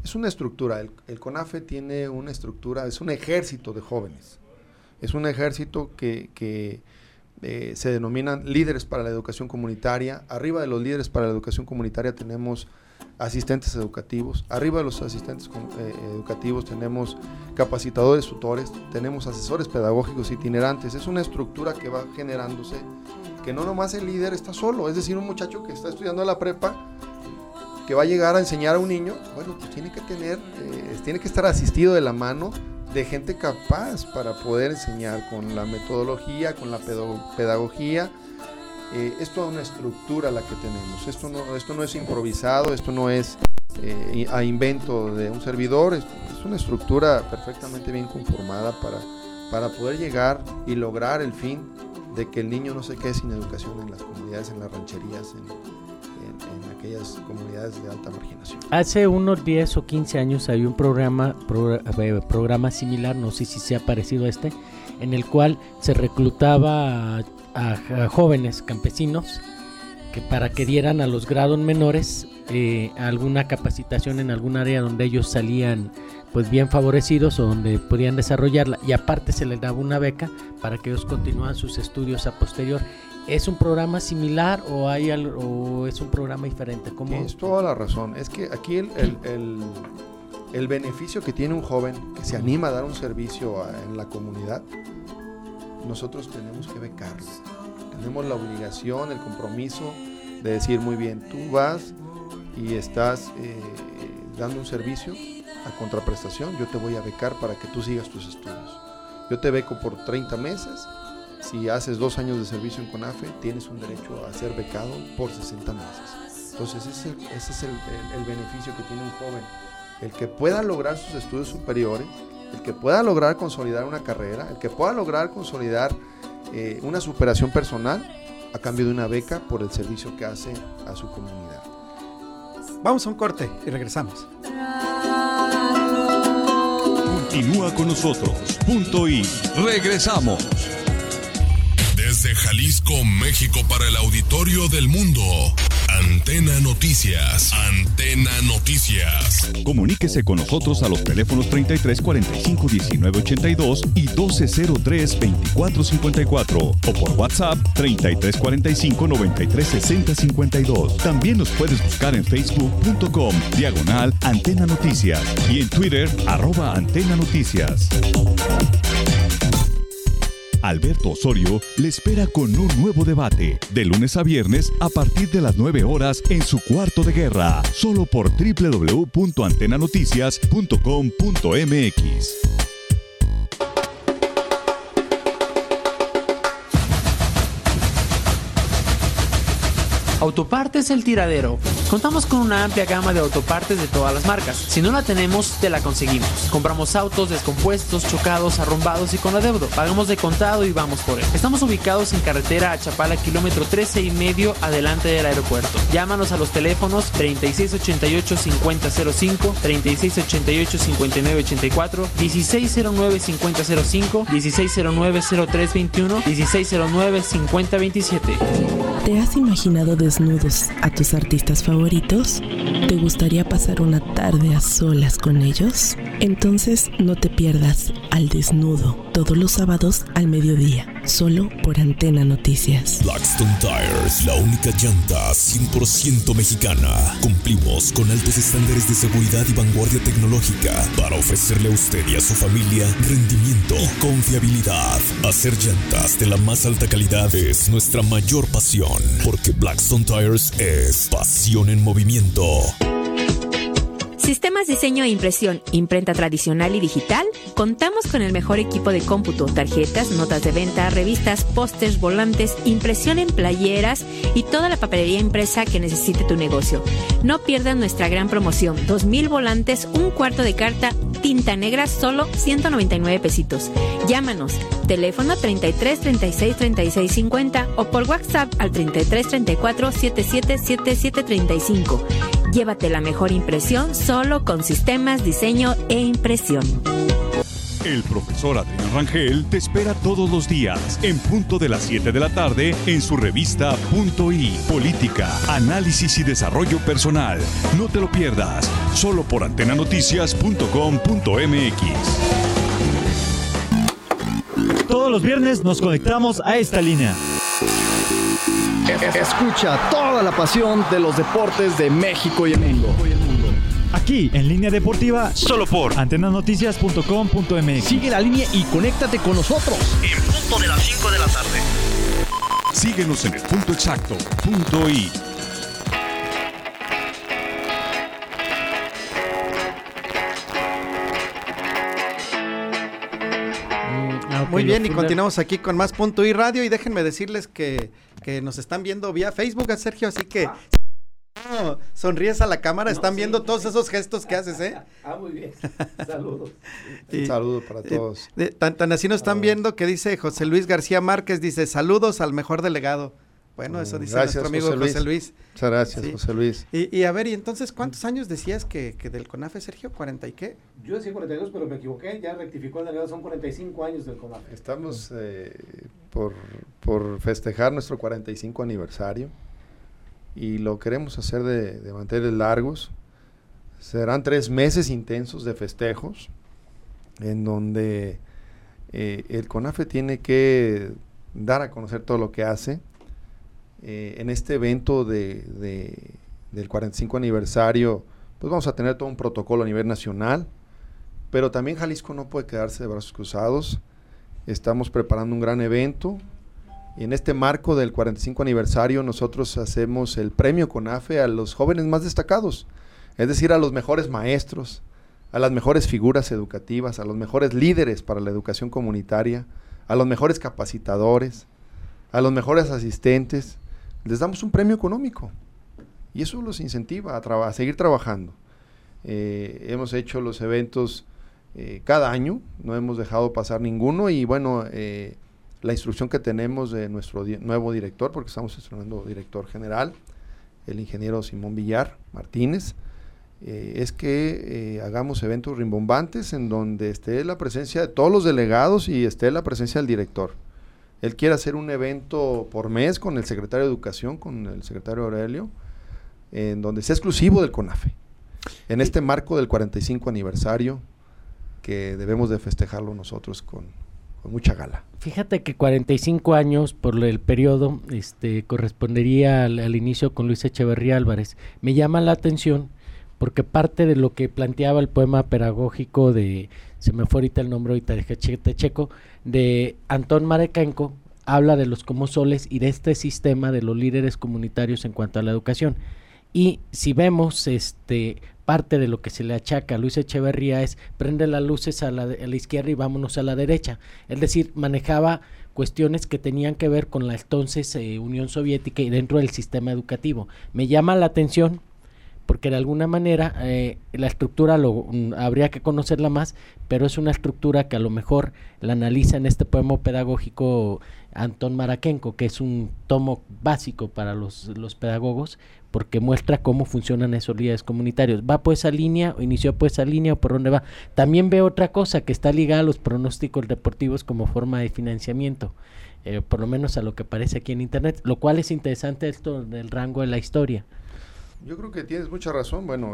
Es una estructura, el CONAFE tiene una estructura, es un ejército de jóvenes, es un ejército que se denominan líderes para la educación comunitaria. Arriba de los líderes para la educación comunitaria tenemos asistentes educativos, arriba de los asistentes educativos tenemos capacitadores, tutores, tenemos asesores pedagógicos itinerantes. Es una estructura que va generándose, que no nomás el líder está solo, es decir, un muchacho que está estudiando la prepa, que va a llegar a enseñar a un niño, bueno, pues tiene que estar asistido de la mano de gente capaz para poder enseñar con la metodología, con la pedagogía. Es toda una estructura la que tenemos. Esto no es improvisado, esto no es a invento de un servidor, es una estructura perfectamente bien conformada para poder llegar y lograr el fin de que el niño no se quede sin educación en las comunidades, en las rancherías, en aquellas comunidades de alta marginación. Hace unos 10 o 15 años hay un programa similar, no sé si sea parecido a este, en el cual se reclutaba a jóvenes campesinos que para que dieran a los grados menores alguna capacitación en algún área donde ellos salían pues bien favorecidos o donde podían desarrollarla, y aparte se les daba una beca para que ellos continuaran sus estudios a posterior. ¿Es un programa similar o es un programa diferente? ¿Cómo? Tienes toda la razón. Es que aquí el beneficio que tiene un joven que se anima a dar un servicio en la comunidad, nosotros tenemos que becarlo. Tenemos la obligación, el compromiso de decir, muy bien, tú vas y estás dando un servicio a contraprestación, yo te voy a becar para que tú sigas tus estudios. Yo te beco por 30 meses. Si haces 2 años de servicio en CONAFE, tienes un derecho a ser becado por 60 meses. Entonces ese es el beneficio que tiene un joven, el que pueda lograr sus estudios superiores, el que pueda lograr consolidar una carrera, el que pueda lograr consolidar una superación personal a cambio de una beca por el servicio que hace a su comunidad. Vamos a un corte y regresamos. Continúa con nosotros. Punto y regresamos. Desde Jalisco, México, para el auditorio del mundo. Antena Noticias. Antena Noticias. Comuníquese con nosotros a los teléfonos 33 45 19 82 y 1203 24 54 o por WhatsApp 33 45 93 60 52. También nos puedes buscar en facebook.com/Antena Noticias y en Twitter @Antena Noticias. Alberto Osorio le espera con un nuevo debate, de lunes a viernes a partir de las 9 horas en su cuarto de guerra, solo por www.antenanoticias.com.mx. Autopartes El Tiradero. Contamos con una amplia gama de autopartes de todas las marcas. Si no la tenemos, te la conseguimos. Compramos autos descompuestos, chocados, arrumbados y con adeudo. Pagamos de contado y vamos por él. Estamos ubicados en carretera a Chapala, kilómetro 13,5, adelante del aeropuerto. Llámanos a los teléfonos 3688-5005, 3688-5984, 1609-5005, 1609-0321, 1609-5027. ¿Te has imaginado desnudos a tus artistas favoritos? ¿Te gustaría pasar una tarde a solas con ellos? Entonces no te pierdas Al Desnudo, todos los sábados al mediodía, solo por Antena Noticias. Blackstone Tires, la única llanta 100% mexicana. Cumplimos con altos estándares de seguridad y vanguardia tecnológica para ofrecerle a usted y a su familia rendimiento y confiabilidad. Hacer llantas de la más alta calidad es nuestra mayor pasión, porque Blackstone Tires es pasión en movimiento. Sistemas, diseño e impresión, imprenta tradicional y digital. Contamos con el mejor equipo de cómputo, tarjetas, notas de venta, revistas, pósters, volantes, impresión en playeras y toda la papelería impresa que necesite tu negocio. No pierdas nuestra gran promoción: 2,000 volantes, un cuarto de carta, tinta negra, solo 199 pesitos. Llámanos, teléfono 33 36 36 50 o por WhatsApp al 33 34 77 77 35. Llévate la mejor impresión solo con Sistemas, Diseño e Impresión. El profesor Adrián Rangel te espera todos los días, en punto de las 7 de la tarde, en su revista Punto I, Política, Análisis y Desarrollo Personal. No te lo pierdas, solo por antenanoticias.com.mx. Todos los viernes nos conectamos a esta línea. Escucha toda la pasión de los deportes de México y el mundo. Aquí en Línea Deportiva, solo por antenanoticias.com.mx. Sigue la línea y conéctate con nosotros. En punto de las 5 de la tarde. Síguenos en el punto exacto, Punto I. Muy bien, y continuamos aquí con más Punto I Radio, y déjenme decirles que nos están viendo vía Facebook, Sergio, así que sonríes a la cámara, están viendo todos esos gestos que haces, ¿eh? Muy bien, saludos. Un saludo para todos. Tan así nos están viendo que dice José Luis García Márquez, dice, saludos al mejor delegado. Bueno, eso dice nuestro amigo José Luis. Muchas gracias, sí. José Luis. Y a ver, y entonces, ¿cuántos años decías que del CONAFE, Sergio? ¿40 y qué? Yo decía 42, pero me equivoqué, ya rectificó el delegado, son 45 años del CONAFE. Estamos por festejar nuestro 45 aniversario y lo queremos hacer de manteles largos. Serán 3 meses intensos de festejos en donde el CONAFE tiene que dar a conocer todo lo que hace. En este evento del 45 aniversario, pues vamos a tener todo un protocolo a nivel nacional, pero también Jalisco no puede quedarse de brazos cruzados. Estamos preparando un gran evento, y en este marco del 45 aniversario nosotros hacemos el premio CONAFE a los jóvenes más destacados, es decir, a los mejores maestros, a las mejores figuras educativas, a los mejores líderes para la educación comunitaria, a los mejores capacitadores, a los mejores asistentes. Les damos un premio económico y eso los incentiva a seguir trabajando. Hemos hecho los eventos cada año, no hemos dejado pasar ninguno, y bueno, la instrucción que tenemos de nuestro nuevo director, porque estamos estrenando director general, el ingeniero Simón Villar Martínez, es que hagamos eventos rimbombantes en donde esté la presencia de todos los delegados y esté la presencia del director. Él quiere hacer un evento por mes con el secretario de Educación, con el secretario Aurelio, en donde sea exclusivo del CONAFE, en este marco del 45 aniversario, que debemos de festejarlo nosotros con mucha gala. Fíjate que 45 años por el periodo correspondería al inicio con Luis Echeverría Álvarez. Me llama la atención porque parte de lo que planteaba el poema pedagógico de, se me fue ahorita el nombre, ahorita te checo, de Antón Marakenko, habla de los comosoles y de este sistema de los líderes comunitarios en cuanto a la educación. Y si vemos parte de lo que se le achaca a Luis Echeverría es prende las luces a la izquierda y vámonos a la derecha. Es decir, manejaba cuestiones que tenían que ver con la entonces Unión Soviética y dentro del sistema educativo. Me llama la atención porque de alguna manera la estructura habría que conocerla más, pero es una estructura que a lo mejor la analiza en este poema pedagógico Antón Marakenko, que es un tomo básico para los pedagogos, porque muestra cómo funcionan esos líderes comunitarios. ¿Va por esa línea, o inició por esa línea, o por dónde va? También veo otra cosa que está ligada a los pronósticos deportivos como forma de financiamiento, por lo menos a lo que aparece aquí en internet, lo cual es interesante esto del rango de la historia. Yo creo que tienes mucha razón. Bueno,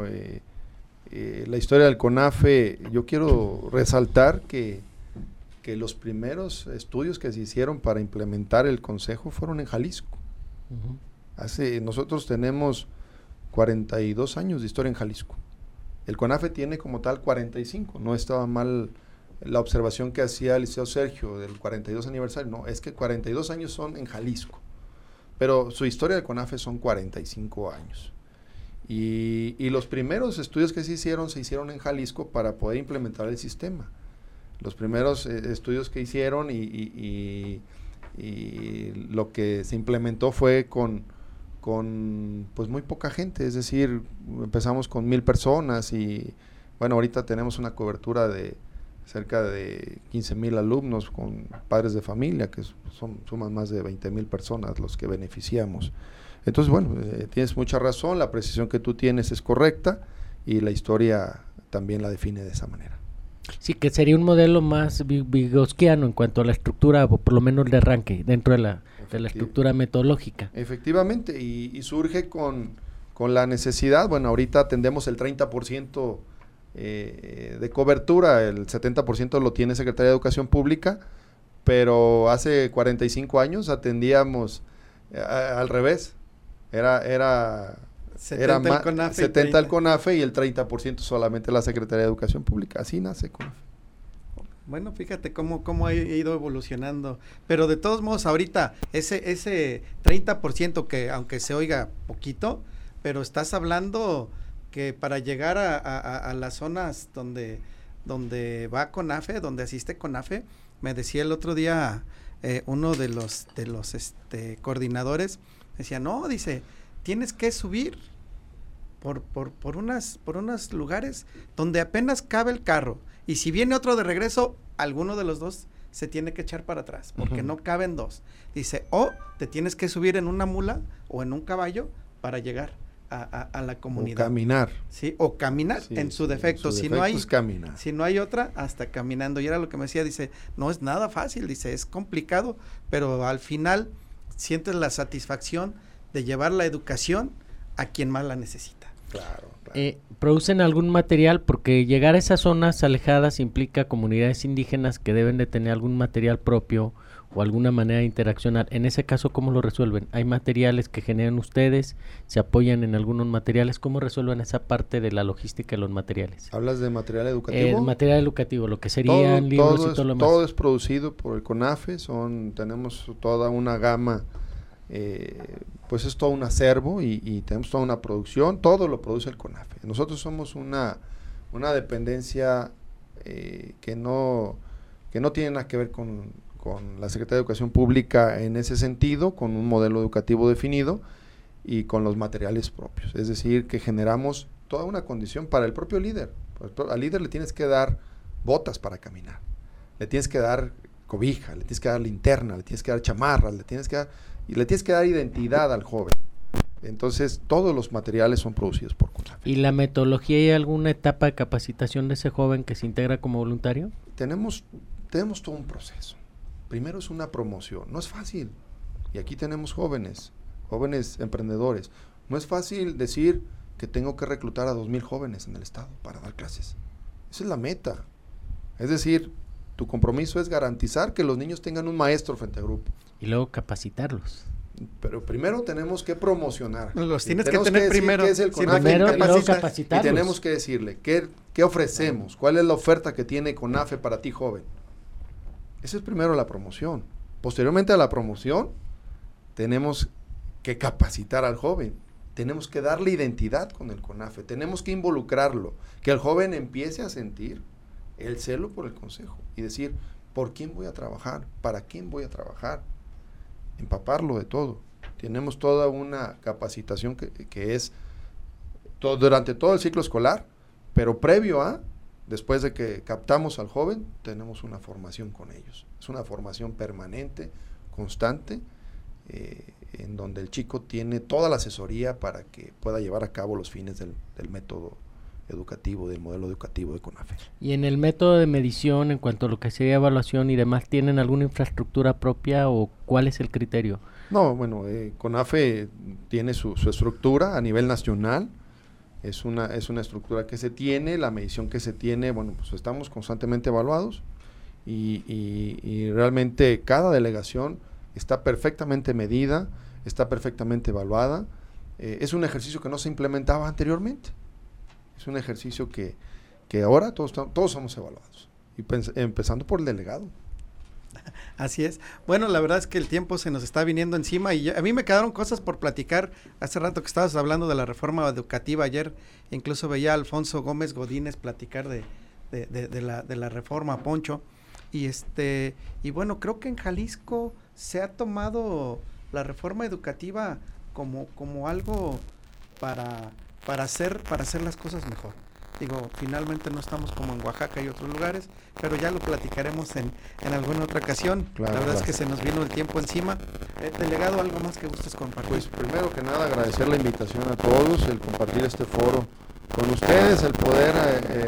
la historia del CONAFE, yo quiero resaltar que los primeros estudios que se hicieron para implementar el consejo fueron en Jalisco. Nosotros tenemos 42 años de historia en Jalisco. El CONAFE tiene como tal 45. No estaba mal la observación que hacía el licenciado Sergio del 42 aniversario. No, es que 42 años son en Jalisco, pero su historia del CONAFE son 45 años. Y los primeros estudios que se hicieron en Jalisco para poder implementar el sistema. Los primeros estudios que hicieron y lo que se implementó fue con pues muy poca gente, es decir, empezamos con 1,000 personas y bueno, ahorita tenemos una cobertura de cerca de 15,000 alumnos con padres de familia, que suman más de 20,000 personas los que beneficiamos. Entonces, bueno, tienes mucha razón, la precisión que tú tienes es correcta y la historia también la define de esa manera. Sí, que sería un modelo más vygotsquiano en cuanto a la estructura, o por lo menos de arranque, dentro de la estructura metodológica. Efectivamente, y surge con la necesidad, bueno, ahorita atendemos el 30% de cobertura, el 70% lo tiene Secretaría de Educación Pública, pero hace 45 años atendíamos al revés, era 70 el CONAFE y el 30% solamente la Secretaría de Educación Pública. Así nace CONAFE. Bueno, fíjate cómo ha ido evolucionando. Pero de todos modos, ahorita, ese 30% que aunque se oiga poquito, pero estás hablando que para llegar a las zonas donde va CONAFE, donde asiste CONAFE, me decía el otro día uno de los coordinadores, decía, no, dice, tienes que subir por unos lugares donde apenas cabe el carro, y si viene otro de regreso, alguno de los dos se tiene que echar para atrás, porque no caben dos. Dice, o te tienes que subir en una mula o en un caballo para llegar a la comunidad. O caminar. Sí, o caminar, sí, en su defecto. Si no hay, caminar. Si no hay otra, hasta caminando. Y era lo que me decía, dice, no es nada fácil, dice, es complicado, pero al final sientes la satisfacción de llevar la educación a quien más la necesita. Claro. ¿Producen algún material? Porque llegar a esas zonas alejadas implica comunidades indígenas que deben de tener algún material propio o alguna manera de interaccionar. En ese caso, ¿cómo lo resuelven? ¿Hay materiales que generan ustedes? ¿Se apoyan en algunos materiales? ¿Cómo resuelven esa parte de la logística de los materiales? ¿Hablas de material educativo? Material educativo, lo que serían libros y todo lo demás. Todo es producido por el CONAFE, tenemos toda una gama, pues es todo un acervo y tenemos toda una producción, todo lo produce el CONAFE. Nosotros somos una dependencia que no tiene nada que ver con la Secretaría de Educación Pública en ese sentido, con un modelo educativo definido y con los materiales propios. Es decir, que generamos toda una condición para el propio líder. Al líder le tienes que dar botas para caminar, le tienes que dar cobija, le tienes que dar linterna, le tienes que dar chamarras, le tienes que dar identidad al joven. Entonces, todos los materiales son producidos por CONAFE. ¿Y la metodología, hay alguna etapa de capacitación de ese joven que se integra como voluntario? Tenemos todo un proceso. Primero es una promoción, no es fácil, y aquí tenemos jóvenes emprendedores, no es fácil decir que tengo que reclutar a 2,000 jóvenes en el estado para dar clases, esa es la meta, es decir, tu compromiso es garantizar que los niños tengan un maestro frente al grupo. Y luego capacitarlos. Pero primero tenemos que promocionar. Los tienes que tener primero. Qué es el CONAFE, y tenemos que decirle qué ofrecemos, cuál es la oferta que tiene CONAFE para ti, joven. Esa es primero la promoción. Posteriormente a la promoción, tenemos que capacitar al joven. Tenemos que darle identidad con el CONAFE. Tenemos que involucrarlo. Que el joven empiece a sentir el celo por el consejo. Y decir, ¿por quién voy a trabajar? ¿Para quién voy a trabajar? Empaparlo de todo. Tenemos toda una capacitación que es durante todo el ciclo escolar, pero previo a... Después de que captamos al joven, tenemos una formación con ellos. Es una formación permanente, constante, en donde el chico tiene toda la asesoría para que pueda llevar a cabo los fines del método educativo, del modelo educativo de CONAFE. ¿Y en el método de medición, en cuanto a lo que sería evaluación y demás, tienen alguna infraestructura propia o cuál es el criterio? No, bueno, CONAFE tiene su estructura a nivel nacional. Es una estructura que se tiene, la medición que se tiene, bueno, pues estamos constantemente evaluados y realmente cada delegación está perfectamente medida, está perfectamente evaluada. Es un ejercicio que no se implementaba anteriormente, es un ejercicio que ahora todos somos evaluados, y empezando por el delegado. Así es. Bueno, la verdad es que el tiempo se nos está viniendo encima y a mí me quedaron cosas por platicar. Hace rato que estabas hablando de la reforma educativa, ayer incluso veía a Alfonso Gómez Godínez platicar de la reforma, Poncho, y bueno, creo que en Jalisco se ha tomado la reforma educativa como algo para hacer las cosas mejor. Digo, finalmente no estamos como en Oaxaca y otros lugares, pero ya lo platicaremos en alguna otra ocasión. Claro, la verdad es que se nos vino el tiempo encima. Delegado, ¿algo más que gustes compartir? Pues primero que nada agradecer la invitación a todos, el compartir este foro con ustedes, el poder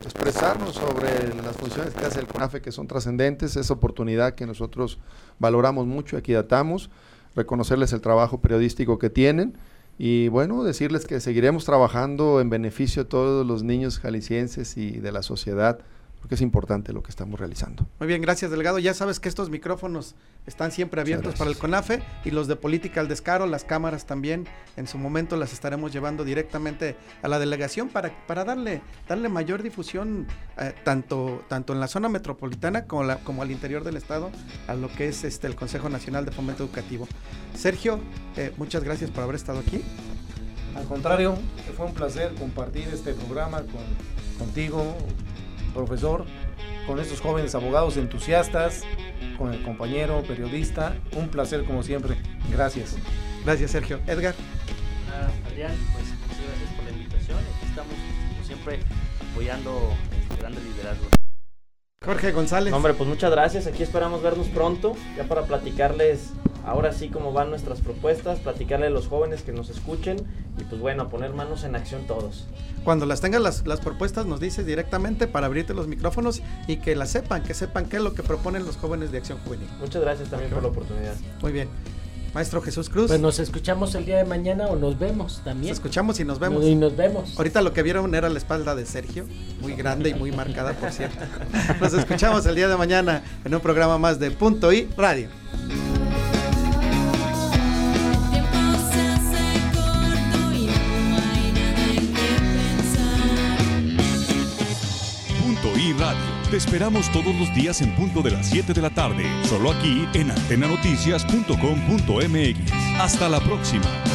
expresarnos sobre las funciones que hace el CONAFE, que son trascendentes, esa oportunidad que nosotros valoramos mucho, aquidatamos, reconocerles el trabajo periodístico que tienen y bueno, decirles que seguiremos trabajando en beneficio de todos los niños jaliscienses y de la sociedad, porque es importante lo que estamos realizando. Muy bien, gracias, delegado. Ya sabes que estos micrófonos están siempre abiertos para el CONAFE y los de Política al Descaro, las cámaras también, en su momento las estaremos llevando directamente a la delegación para darle mayor difusión tanto en la zona metropolitana como al interior del estado, a lo que es el Consejo Nacional de Fomento Educativo. Sergio, muchas gracias por haber estado aquí. Al contrario, fue un placer compartir este programa contigo, profesor, con estos jóvenes abogados entusiastas, con el compañero periodista. Un placer como siempre. Gracias. Gracias, Sergio. Edgar. Adrián, pues muchas gracias por la invitación. Aquí estamos, como siempre, apoyando dando liderazgo. Jorge González. Hombre, pues muchas gracias. Aquí esperamos vernos pronto, ya para platicarles ahora sí cómo van nuestras propuestas, platicarle a los jóvenes que nos escuchen y pues bueno, poner manos en acción todos. Cuando las tengas las propuestas nos dices directamente para abrirte los micrófonos y que las sepan, qué es lo que proponen los jóvenes de Acción Juvenil. Muchas gracias también por la oportunidad. Muy bien. Maestro Jesús Cruz. Pues nos escuchamos el día de mañana o nos vemos también. Nos escuchamos y nos vemos. Y nos vemos. Ahorita lo que vieron era la espalda de Sergio, muy grande y muy marcada, por cierto. Nos escuchamos el día de mañana en un programa más de Punto I Radio. Punto I Radio. Te esperamos todos los días en punto de las 7 de la tarde, solo aquí en antenanoticias.com.mx. Hasta la próxima.